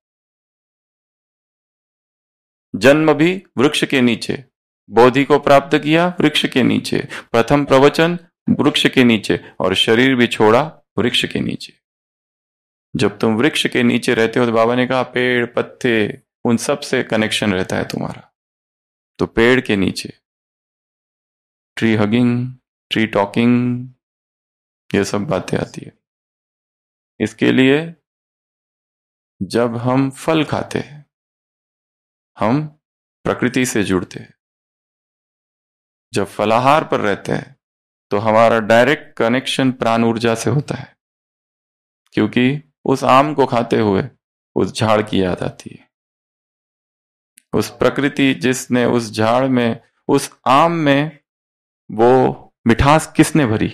जन्म भी वृक्ष के नीचे, बोधि को प्राप्त किया वृक्ष के नीचे, प्रथम प्रवचन वृक्ष के नीचे, और शरीर भी छोड़ा वृक्ष के नीचे। जब तुम वृक्ष के नीचे रहते हो तो बाबा ने कहा पेड़ पत्ते उन सब से कनेक्शन रहता है तुम्हारा। तो पेड़ के नीचे, ट्री हगिंग, ट्री टॉकिंग, ये सब बातें आती है। इसके लिए जब हम फल खाते हैं हम प्रकृति से जुड़ते हैं। जब फलाहार पर रहते हैं तो हमारा डायरेक्ट कनेक्शन प्राण ऊर्जा से होता है, क्योंकि उस आम को खाते हुए उस झाड़ की याद आती है। उस प्रकृति जिसने उस झाड़ में, उस आम में वो मिठास किसने भरी?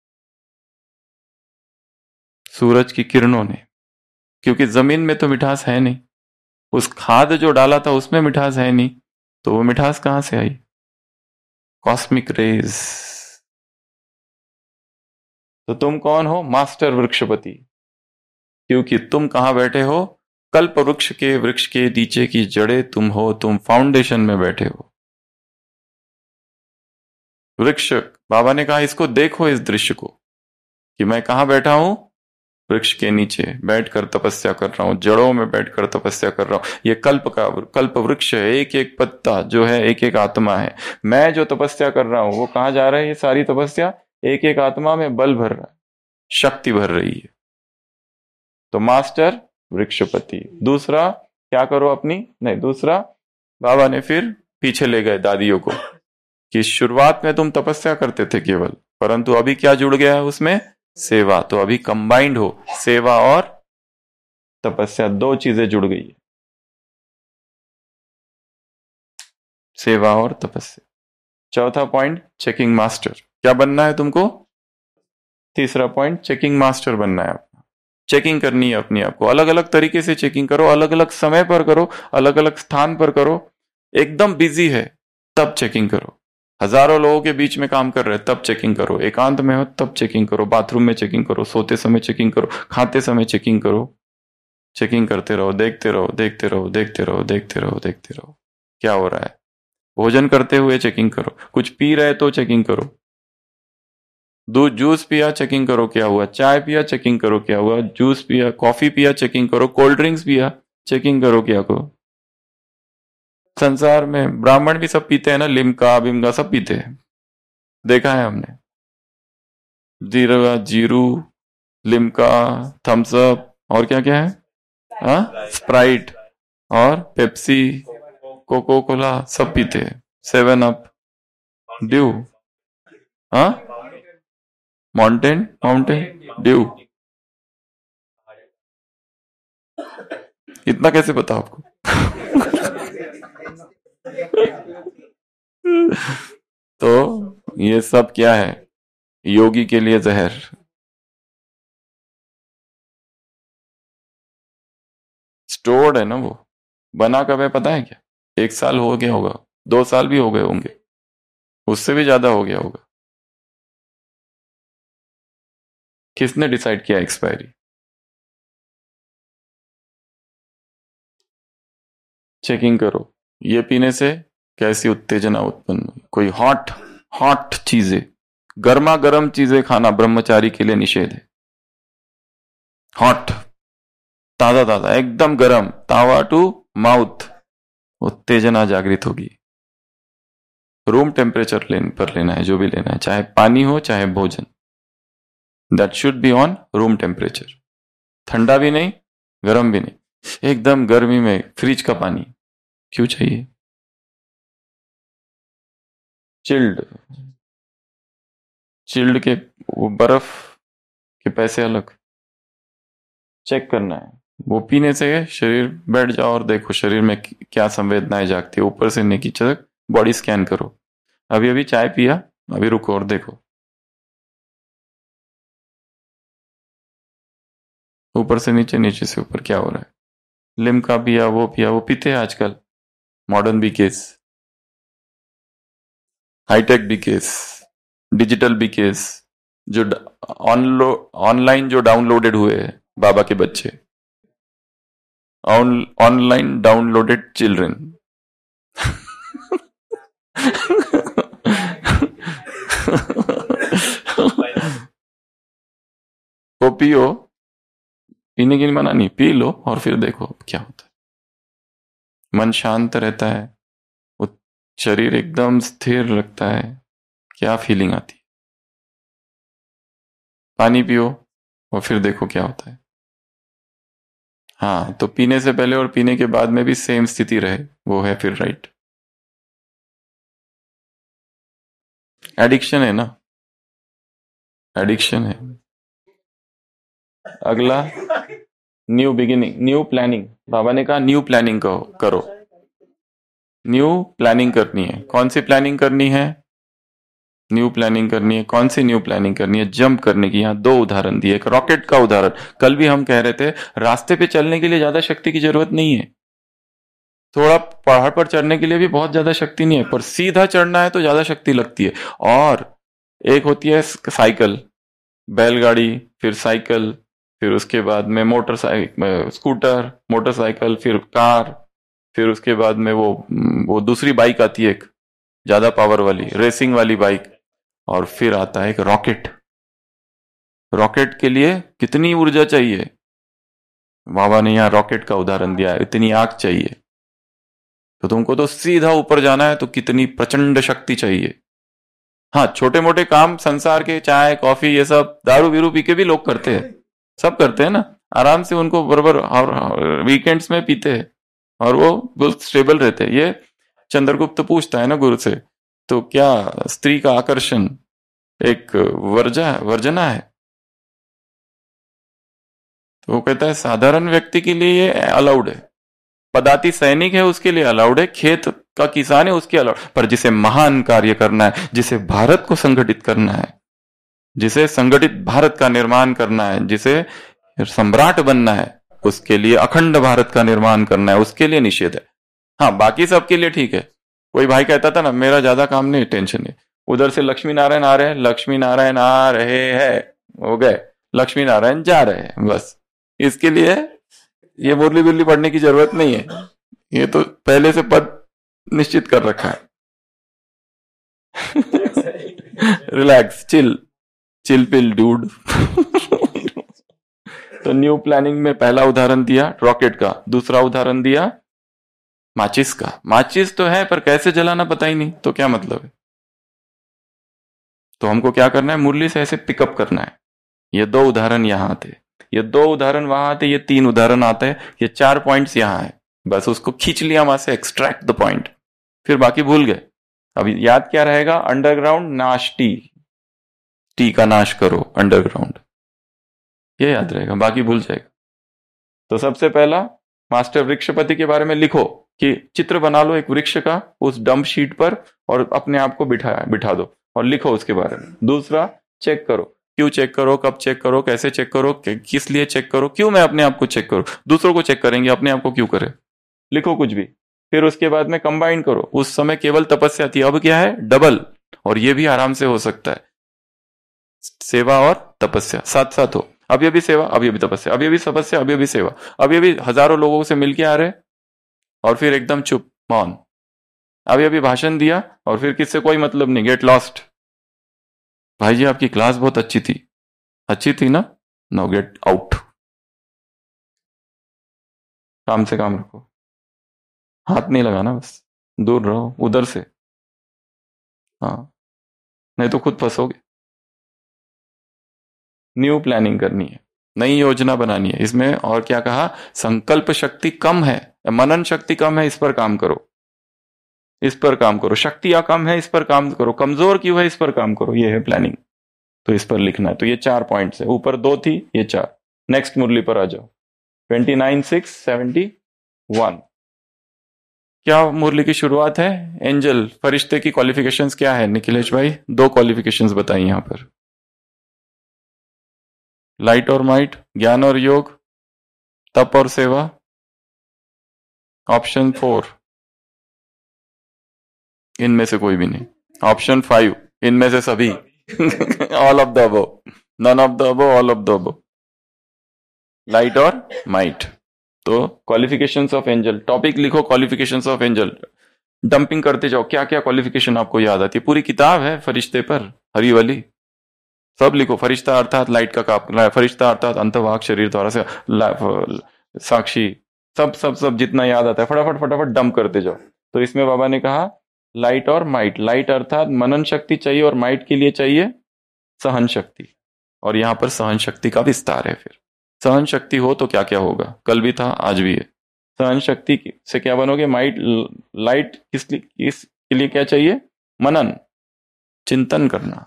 सूरज की किरणों ने, क्योंकि जमीन में तो मिठास है नहीं, उस खाद जो डाला था उसमें मिठास है नहीं, तो वो मिठास कहां से आई? Cosmic rays. तो तुम कौन हो? मास्टर वृक्षपति। क्योंकि तुम कहां बैठे हो? कल्प वृक्ष के वृक्ष के नीचे की जड़ें तुम हो, तुम फाउंडेशन में बैठे हो। वृक्ष, बाबा ने कहा इसको देखो, इस दृश्य को, कि मैं कहां बैठा हूं? वृक्ष के नीचे बैठकर तपस्या कर रहा हूं, जड़ों में बैठकर तपस्या कर रहा हूं। ये कल्प का कल्प वृक्ष है, एक एक पत्ता जो है एक एक आत्मा है। मैं जो तपस्या कर रहा हूं वो कहां जा रहा है? ये सारी तपस्या एक एक आत्मा में बल भर रहा है, शक्ति भर रही है। तो मास्टर वृक्षपति। दूसरा क्या करो अपनी? नहीं, दूसरा बाबा ने फिर पीछे ले गए दादियों को, कि शुरुआत में तुम तपस्या करते थे केवल, परंतु अभी क्या जुड़ गया है उसमें? सेवा। तो अभी कंबाइंड हो, सेवा और तपस्या, दो चीजें जुड़ गई है, सेवा और तपस्या। चौथा पॉइंट, चेकिंग मास्टर। क्या बनना है तुमको? तीसरा पॉइंट, चेकिंग मास्टर बनना है अपना। चेकिंग करनी है अपनी आप को, अलग अलग तरीके से चेकिंग करो, अलग अलग समय पर करो, अलग अलग स्थान पर करो। एकदम बिजी है तब चेकिंग करो, हजारों लोगों के बीच में काम कर रहे हैं तब चेकिंग करो, एकांत में हो तब चेकिंग करो, बाथरूम में चेकिंग करो, सोते समय चेकिंग करो, खाते समय चेकिंग करो। चेकिंग करते रहो, देखते रहो, देखते रहो, देखते रहो, देखते रहो, देखते रहो क्या हो रहा है। भोजन करते हुए चेकिंग करो, कुछ पी रहे तो चेकिंग करो, दूध जूस पिया चेकिंग करो क्या हुआ, चाय पिया चेकिंग करो क्या हुआ, जूस पिया, कॉफी पिया चेकिंग करो, कोल्ड ड्रिंक्स पिया चेकिंग करो क्या को। संसार में ब्राह्मण भी सब पीते हैं ना, लिमका बिमका सब पीते हैं, देखा है हमने। जीरा, जीरू, लिमका, थम्स अप और क्या क्या है, हाँ, स्प्राइट और पेप्सी, कोको कोला सब पीते हैं, सेवन अप, ड्यू हाँ, माउंटेन, माउंटेन ड्यू, इतना कैसे पता आपको? तो ये सब क्या है? योगी के लिए जहर। स्टोर्ड है ना, वो बना कब है पता है क्या? एक साल हो गया होगा, दो साल भी हो गए होंगे, उससे भी ज्यादा हो गया होगा। किसने डिसाइड किया एक्सपायरी? चेकिंग करो, ये पीने से कैसी उत्तेजना उत्पन्न हुई। कोई हॉट हॉट चीजें, गर्मा गर्म चीजें खाना ब्रह्मचारी के लिए निषेध है। हॉट, ताजा ताजा, एकदम गर्म, तावा टू माउथ, उत्तेजना जागृत होगी। रूम टेम्परेचर लेन पर लेना है जो भी लेना है, चाहे पानी हो चाहे भोजन, that should be on room temperature. ठंडा भी नहीं, गर्म भी नहीं, एकदम गर्मी में फ्रिज का पानी क्यों चाहिए? चिल्ड, चिल्ड के वो बर्फ के पैसे अलग। चेक करना है, वो पीने से शरीर, बैठ जाओ और देखो शरीर में क्या संवेदनाएं जागती है, ऊपर से नीचे तक बॉडी स्कैन करो। अभी अभी चाय पिया, अभी रुको और देखो ऊपर से नीचे, नीचे से ऊपर क्या हो रहा है। लिम्का पिया, वो पिया, वो पीते हैं आजकल modern BKs, hi-tech BKs, digital BKs, जो ऑनलाइन जो डाउनलोडेड हुए हैं बाबा के बच्चे, ऑनलाइन डाउनलोडेड चिल्ड्रन। वो पियो, पीने की मना नहीं, पी लो और फिर देखो क्या होता है। मन शांत रहता है, शरीर एकदम स्थिर लगता है, क्या फीलिंग आती है। पानी पियो और फिर देखो क्या होता है। हाँ, तो पीने से पहले और पीने के बाद में भी सेम स्थिति रहे, वो है फिर राइट। एडिक्शन है ना, एडिक्शन है। अगला न्यू बिगिनिंग, न्यू प्लानिंग। बाबा ने कहा न्यू प्लानिंग करो, न्यू प्लानिंग करनी है। कौन सी प्लानिंग करनी है? न्यू प्लानिंग करनी है। कौन सी न्यू प्लानिंग करनी है? जंप करने की। यहां दो उदाहरण दिए, एक रॉकेट का उदाहरण। कल भी हम कह रहे थे रास्ते पे चलने के लिए ज्यादा शक्ति की जरूरत नहीं है, थोड़ा पहाड़ पर चढ़ने के लिए भी बहुत ज्यादा शक्ति नहीं है, पर सीधा चढ़ना है तो ज्यादा शक्ति लगती है। और एक होती है साइकिल, बैलगाड़ी, फिर साइकिल, फिर उसके बाद में मोटरसाइकिल, स्कूटर, मोटरसाइकिल, फिर कार, फिर उसके बाद में वो वो दूसरी बाइक आती है एक ज्यादा पावर वाली, रेसिंग वाली बाइक, और फिर आता है एक रॉकेट। रॉकेट के लिए कितनी ऊर्जा चाहिए? बाबा ने यहां रॉकेट का उदाहरण दिया है, इतनी आग चाहिए। तो तुमको तो सीधा ऊपर जाना है तो कितनी प्रचंड शक्ति चाहिए। हाँ, छोटे मोटे काम संसार के, चाय कॉफी ये सब, दारू बीरू पी के भी लोग करते हैं, सब करते हैं ना, आराम से उनको बराबर वीकेंड्स में पीते हैं और वो बिल्कुल स्टेबल रहते हैं। ये चंद्रगुप्त पूछता है ना गुरु से, तो क्या स्त्री का आकर्षण एक वर्जा वर्जना है? तो वो कहता है साधारण व्यक्ति के लिए ये अलाउड है, पदाती सैनिक है उसके लिए अलाउड है, खेत का किसान है उसके अलाउड, पर जिसे महान कार्य करना है, जिसे भारत को संगठित करना है, जिसे संगठित भारत का निर्माण करना है, जिसे सम्राट बनना है, उसके लिए अखंड भारत का निर्माण करना है, उसके लिए निषेध है। हाँ, बाकी सबके लिए ठीक है। कोई भाई कहता था ना, मेरा ज्यादा काम नहीं, टेंशन नहीं, उधर से लक्ष्मी नारायण आ रहे हैं, लक्ष्मी नारायण आ रहे हैं, हो गए, लक्ष्मी नारायण जा रहे हैं, बस। इसके लिए ये मुरली बिरली पढ़ने की जरूरत नहीं है, ये तो पहले से पद निश्चित कर रखा है। Relax, chill chill pill dude. तो न्यू प्लानिंग में पहला उदाहरण दिया रॉकेट का, दूसरा उदाहरण दिया माचिस का। माचिस तो है पर कैसे जलाना पता ही नहीं, तो क्या मतलब है? तो हमको क्या करना है? मुरली से ऐसे पिकअप करना है। ये दो उदाहरण यहां आते, ये दो उदाहरण वहां आते, ये तीन उदाहरण आते हैं, ये चार पॉइंट्स यहां है, बस उसको खींच लिया वहां से, एक्सट्रैक्ट द पॉइंट, फिर बाकी भूल गए। अभी याद क्या रहेगा? अंडरग्राउंड नाश्ती, टी का नाश करो, अंडरग्राउंड। ये याद रहेगा, बाकी भूल जाएगा। तो सबसे पहला मास्टर वृक्षपति के बारे में लिखो कि चित्र बना लो एक वृक्ष का उस डंप शीट पर और अपने आप को बिठा बिठा दो और लिखो उसके बारे में। दूसरा, चेक करो। क्यों चेक करो, कब चेक करो, कैसे चेक करो, किस लिए चेक करो, क्यों मैं अपने आप को चेक करूं, दूसरों को चेक करेंगे, अपने आप को क्यों करें, लिखो कुछ भी। फिर उसके बाद में कंबाइन करो। उस समय केवल तपस्या थी, अब क्या है, डबल। और ये भी आराम से हो सकता है, सेवा और तपस्या साथ साथ हो। अब ये भी सेवा, अब ये भी तपस्या, अब ये भी तपस्या, अब ये भी सेवा, अब ये भी हजारों लोगों से मिलके आ रहे और फिर एकदम चुप, मौन। अब ये भी भाषण दिया और फिर किससे कोई मतलब नहीं, गेट लॉस्ट। भाई जी आपकी क्लास बहुत अच्छी थी, अच्छी थी ना, नो गेट आउट। काम से काम रखो, हाथ नहीं लगाना, बस दूर रहो उधर से। हाँ, नहीं तो खुद फंसोगे। न्यू प्लानिंग करनी है, नई योजना बनानी है इसमें। और क्या कहा, संकल्प शक्ति कम है, मनन शक्ति कम है, इस पर काम करो, इस पर काम करो। शक्तियां कम है, इस पर काम करो। कमजोर क्यों है, इस पर काम करो। ये है प्लानिंग, तो इस पर लिखना है। तो ये चार पॉइंट्स है, ऊपर दो थी, ये चार। नेक्स्ट मुरली पर आ जाओ, twenty nine six seventy one. क्या मुरली की शुरुआत है, एंजल फरिश्ते की क्वालिफिकेशंस क्या है निखिलेश भाई? दो क्वालिफिकेशंस बताई यहां पर, लाइट और माइट, ज्ञान और योग, तप और सेवा। ऑप्शन फोर, इनमें से कोई भी नहीं। ऑप्शन फाइव, इनमें से सभी। All of the above, none of the above, all of the above, light और माइट। तो क्वालिफिकेशंस ऑफ एंजल, टॉपिक लिखो क्वालिफिकेशंस ऑफ एंजल, डंपिंग करते जाओ क्या क्या क्वालिफिकेशन आपको याद आती है। पूरी किताब है फरिश्ते पर, हरी वाली, सब लिखो। फरिश्ता अर्थात लाइट का काप, फरिश्ता अर्थात अंतवाक शरीर द्वारा से साक्षी, सब सब सब जितना याद आता है फटाफट फटाफट डंप करते जाओ। तो इसमें बाबा ने कहा लाइट और माइट, लाइट अर्थात मनन शक्ति चाहिए और माइट के लिए चाहिए सहन शक्ति। और यहां पर सहन शक्ति का विस्तार है। फिर सहन शक्ति हो तो क्या क्या होगा, कल भी था आज भी है। सहन शक्ति से क्या बनोगे, माइट लाइट किस लिए, किस के लिए क्या चाहिए, मनन, चिंतन करना।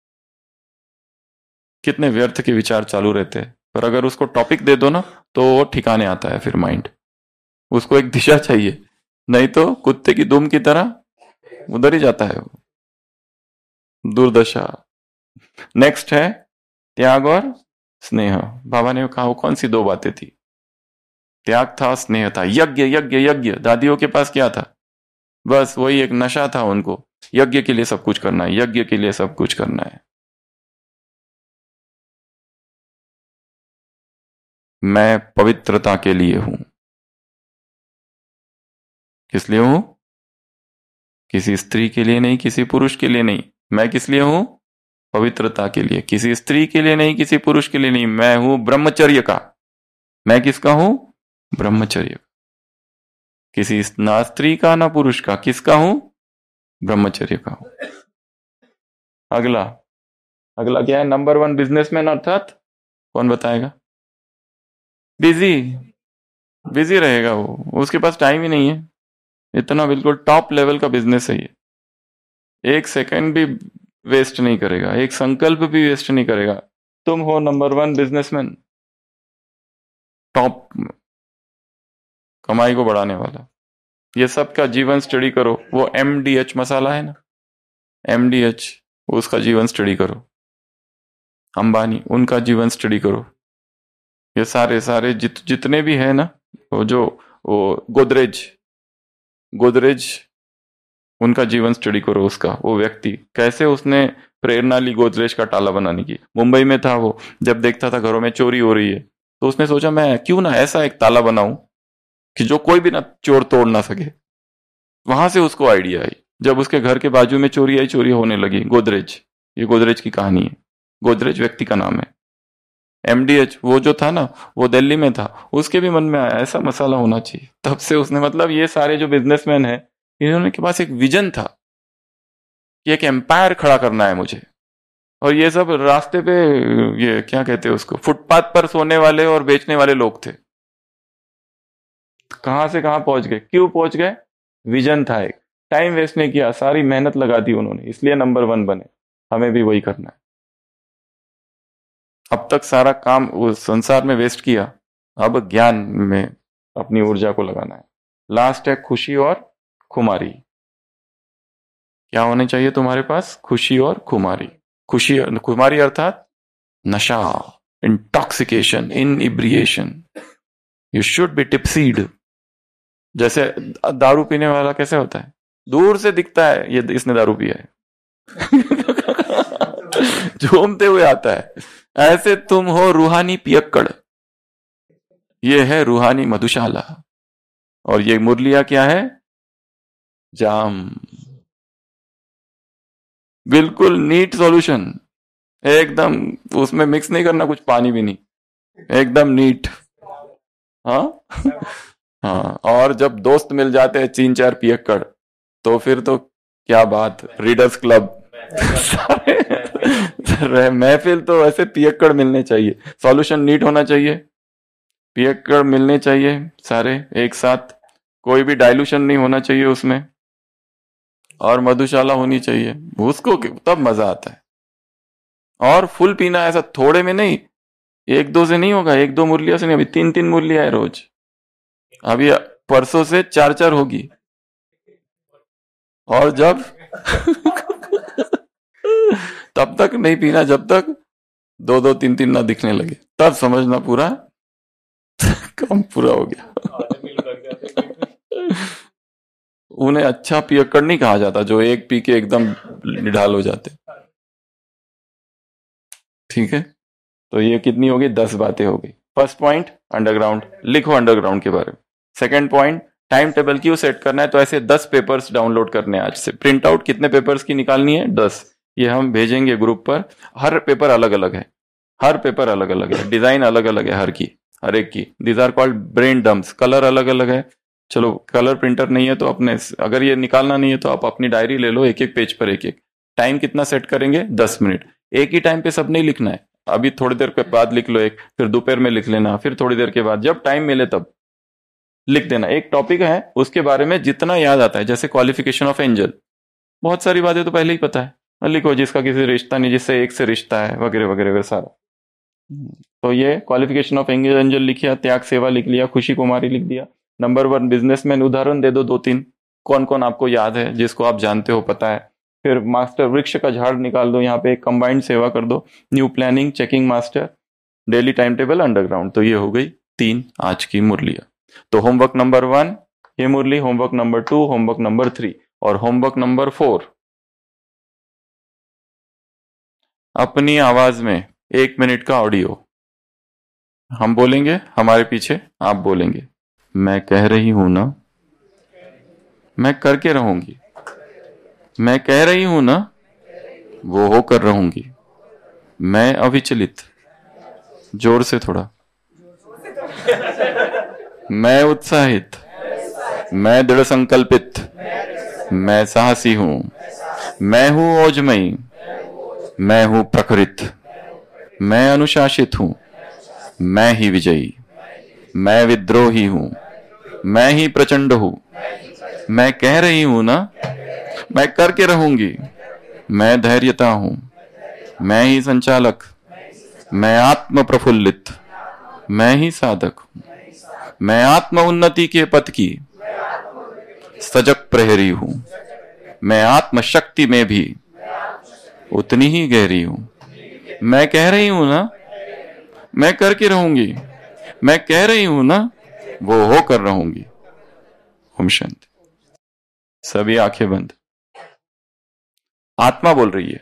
कितने व्यर्थ के विचार चालू रहते हैं, पर अगर उसको टॉपिक दे दो ना तो वो ठिकाने आता है। फिर माइंड, उसको एक दिशा चाहिए, नहीं तो कुत्ते की दुम की तरह उधर ही जाता है वो, दुर्दशा। नेक्स्ट है त्याग और स्नेह। बाबा ने कहा वो कौन सी दो बातें थी, त्याग था, स्नेह था। यज्ञ यज्ञ यज्ञ, दादियों के पास क्या था, बस वही एक नशा था उनको, यज्ञ के लिए सब कुछ करना है, यज्ञ के लिए सब कुछ करना है। मैं पवित्रता के लिए हूं। किस लिए हूं, किसी स्त्री के लिए नहीं, किसी पुरुष के लिए नहीं। मैं किस लिए हूं, पवित्रता के लिए, किसी स्त्री के लिए नहीं, किसी पुरुष के लिए नहीं। मैं हूं ब्रह्मचर्य का। मैं किसका हूं, ब्रह्मचर्य। किसी ना स्त्री का ना पुरुष का, किसका हूं, ब्रह्मचर्य का हूं। अगला अगला क्या है, नंबर वन बिजनेसमैन अर्थात कौन बताएगा, बिजी बिजी रहेगा वो, उसके पास टाइम ही नहीं है इतना, बिल्कुल टॉप लेवल का बिजनेस है ये। एक सेकंड भी वेस्ट नहीं करेगा, एक संकल्प भी वेस्ट नहीं करेगा। तुम हो नंबर वन बिजनेसमैन, टॉप कमाई को बढ़ाने वाला। ये सब का जीवन स्टडी करो। वो एम डी एच मसाला है ना, एम डी एच, उसका जीवन स्टडी करो। अंबानी, उनका जीवन स्टडी करो। ये सारे सारे जित जितने भी है ना, वो जो वो गोदरेज गोदरेज उनका जीवन स्टडी करो। उसका वो व्यक्ति कैसे उसने प्रेरणा ली गोदरेज का ताला बनाने की। मुंबई में था वो, जब देखता था घरों में चोरी हो रही है तो उसने सोचा मैं क्यों ना ऐसा एक ताला बनाऊं कि जो कोई भी ना चोर तोड़ ना सके। वहां से उसको आइडिया आई, जब उसके घर के बाजू में चोरी आई, चोरी होने लगी। गोदरेज, ये गोदरेज की कहानी है। गोदरेज व्यक्ति का नाम है। एमडीएच वो जो था ना, वो दिल्ली में था, उसके भी मन में आया ऐसा मसाला होना चाहिए। तब से उसने, मतलब ये सारे जो बिजनेसमैन है, इन्होंने के पास एक विजन था कि एक एम्पायर खड़ा करना है मुझे। और ये सब रास्ते पे, ये क्या कहते हैं उसको, फुटपाथ पर सोने वाले और बेचने वाले लोग थे। कहां से कहां पहुंच गए, क्यों पहुंच गए, विजन था एक। टाइम वेस्ट नहीं किया, सारी मेहनत लगा दी उन्होंने, इसलिए नंबर वन बने। हमें भी वही करना है। अब तक सारा काम उस संसार में वेस्ट किया, अब ज्ञान में अपनी ऊर्जा को लगाना है। लास्ट है खुशी और खुमारी। क्या होने चाहिए तुम्हारे पास? खुशी और खुमारी। खुशी खुमारी अर्थात नशा, intoxication, inebriation. You should be tipsied. जैसे दारू पीने वाला कैसे होता है? दूर से दिखता है ये इसने दारू पिया है झूमते हुए आता है। ऐसे तुम हो रूहानी पियक्कड़। ये है रूहानी मधुशाला। और ये मुरलिया क्या है? जाम। बिल्कुल नीट सॉल्यूशन, एकदम उसमें मिक्स नहीं करना, कुछ पानी भी नहीं, एकदम नीट। हाँ हाँ। और जब दोस्त मिल जाते हैं तीन चार पियक्कड़ तो फिर तो क्या बात, रीडर्स क्लब सारे महफिल तो ऐसे पियक्कड़ मिलने चाहिए। सॉल्यूशन नीट होना चाहिए, पियक्कड़ मिलने चाहिए सारे एक साथ, कोई भी डाइल्यूशन नहीं होना चाहिए उसमें, और मधुशाला होनी चाहिए उसको, तब मजा आता है। और फुल पीना, ऐसा थोड़े में नहीं, एक दो से नहीं होगा, एक दो मुरलिया से नहीं, अभी तीन तीन मुरलिया है रोज, अभी परसों से चार चार होगी। और जब तब तक नहीं पीना जब तक दो दो तीन तीन ना दिखने लगे, तब समझना पूरा काम पूरा हो गया। उन्हें अच्छा पियक्कड़ नहीं कहा जाता जो एक पी के एकदम निढाल हो जाते। ठीक है, तो ये कितनी होगी? दस बातें हो गई। फर्स्ट पॉइंट अंडरग्राउंड, लिखो अंडरग्राउंड के बारे में। सेकंड पॉइंट टाइम टेबल क्यों सेट करना है, तो ऐसे दस पेपर्स डाउनलोड करने हैं आज से। प्रिंट आउट कितने पेपर्स की निकालनी है? दस। ये हम भेजेंगे ग्रुप पर। हर पेपर अलग अलग है, हर पेपर अलग अलग है, डिजाइन अलग अलग है हर की, हर एक की। These are called brain dumps. Colour अलग अलग है। चलो कलर प्रिंटर नहीं है तो अपने, अगर ये निकालना नहीं है तो आप अपनी डायरी ले लो, एक एक पेज पर एक एक। टाइम कितना सेट करेंगे? दस मिनट। एक ही टाइम पे सब नहीं लिखना है, अभी थोड़ी देर के बाद लिख लो एक, फिर दोपहर में लिख लेना, फिर थोड़ी देर के बाद, जब टाइम मिले तब लिख देना। एक टॉपिक है उसके बारे में जितना याद आता है, जैसे क्वालिफिकेशन ऑफ एंजल, बहुत सारी बातें तो पहले ही पता है, लिखो। जिसका किसी रिश्ता नहीं, जिससे एक से रिश्ता है, वगैरह वगैरह वगैरह सारा। तो ये क्वालिफिकेशन ऑफ एंजल लिख लिया, त्याग सेवा लिख लिया, खुशी कुमारी लिख दिया। नंबर वन बिजनेसमैन, उदाहरण दे दो दो तीन, कौन कौन आपको याद है, जिसको आप जानते हो, पता है। फिर मास्टर वृक्ष का झाड़ निकाल दो, यहाँ पे एक कंबाइंड सेवा कर दो। New planning, checking master, daily time table, underground. तो ये हो गई तीन आज की मुरलियां। तो होमवर्क नंबर वन ये मुरली, homework number two, homework number three, और होमवर्क नंबर फोर अपनी आवाज में एक मिनट का ऑडियो। हम बोलेंगे, हमारे पीछे आप बोलेंगे। मैं कह रही हूं ना, मैं करके रहूंगी। मैं कह रही हूं ना, वो होकर रहूंगी। मैं अविचलित, जोर से थोड़ा। मैं उत्साहित, मैं दृढ़ संकल्पित, मैं साहसी हूं। मैं हूं ओजमयी, मैं हूं प्रखरित, मैं अनुशासित हूं। मैं ही विजयी, मैं विद्रोही हूं, मैं ही प्रचंड हूं। मैं कह रही हूं ना, मैं करके रहूंगी। मैं धैर्यता हूं, मैं ही संचालक, मैं आत्म प्रफुल्लित, मैं ही साधक हूं। मैं आत्म उन्नति के पथ की सजग प्रहरी हूं। मैं आत्म शक्ति में भी उतनी ही गहरी हूं। मैं कह रही हूं ना, मैं करके रहूंगी। मैं कह रही हूं ना, वो होकर रहूंगी। ओम शांति। सभी आंखें बंद। आत्मा बोल रही है,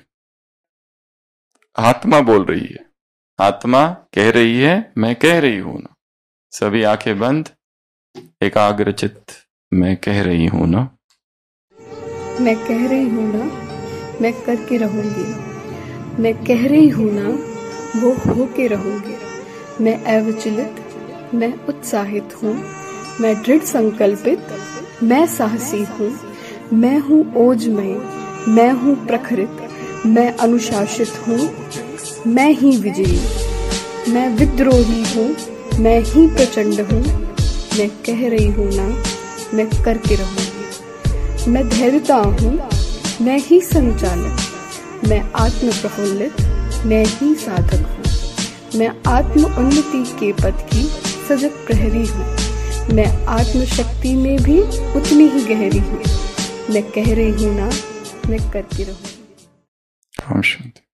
आत्मा बोल रही है, आत्मा कह रही है, मैं कह रही हूं ना। सभी आंखें बंद, एकाग्रचित्त। मैं कह रही हूं ना, मैं कह रही हूं ना, मैं करके रहूंगी। मैं कह रही हूं ना, वो होके रहूंगी। मैं अविचलित, मैं उत्साहित हूँ। मैं दृढ़ संकल्पित, मैं साहसी हूँ। मैं हूँ ओजमय, मैं हूँ प्रखरित, मैं अनुशासित हूँ। मैं ही विजयी, मैं विद्रोही हूँ, मैं ही प्रचंड हूँ। मैं कह रही हूँ ना, मैं करके रहूंगी। मैं धैर्यता हूँ, मैं ही संचालक, मैं आत्म प्रफुल्लित, मैं ही साधक हूँ। मैं आत्म उन्नति के पथ की सजग प्रहरी हूँ। मैं आत्मशक्ति में भी उतनी ही गहरी हूँ। मैं कह रही हूँ ना, मैं करके रहूँगी। ओम शांति।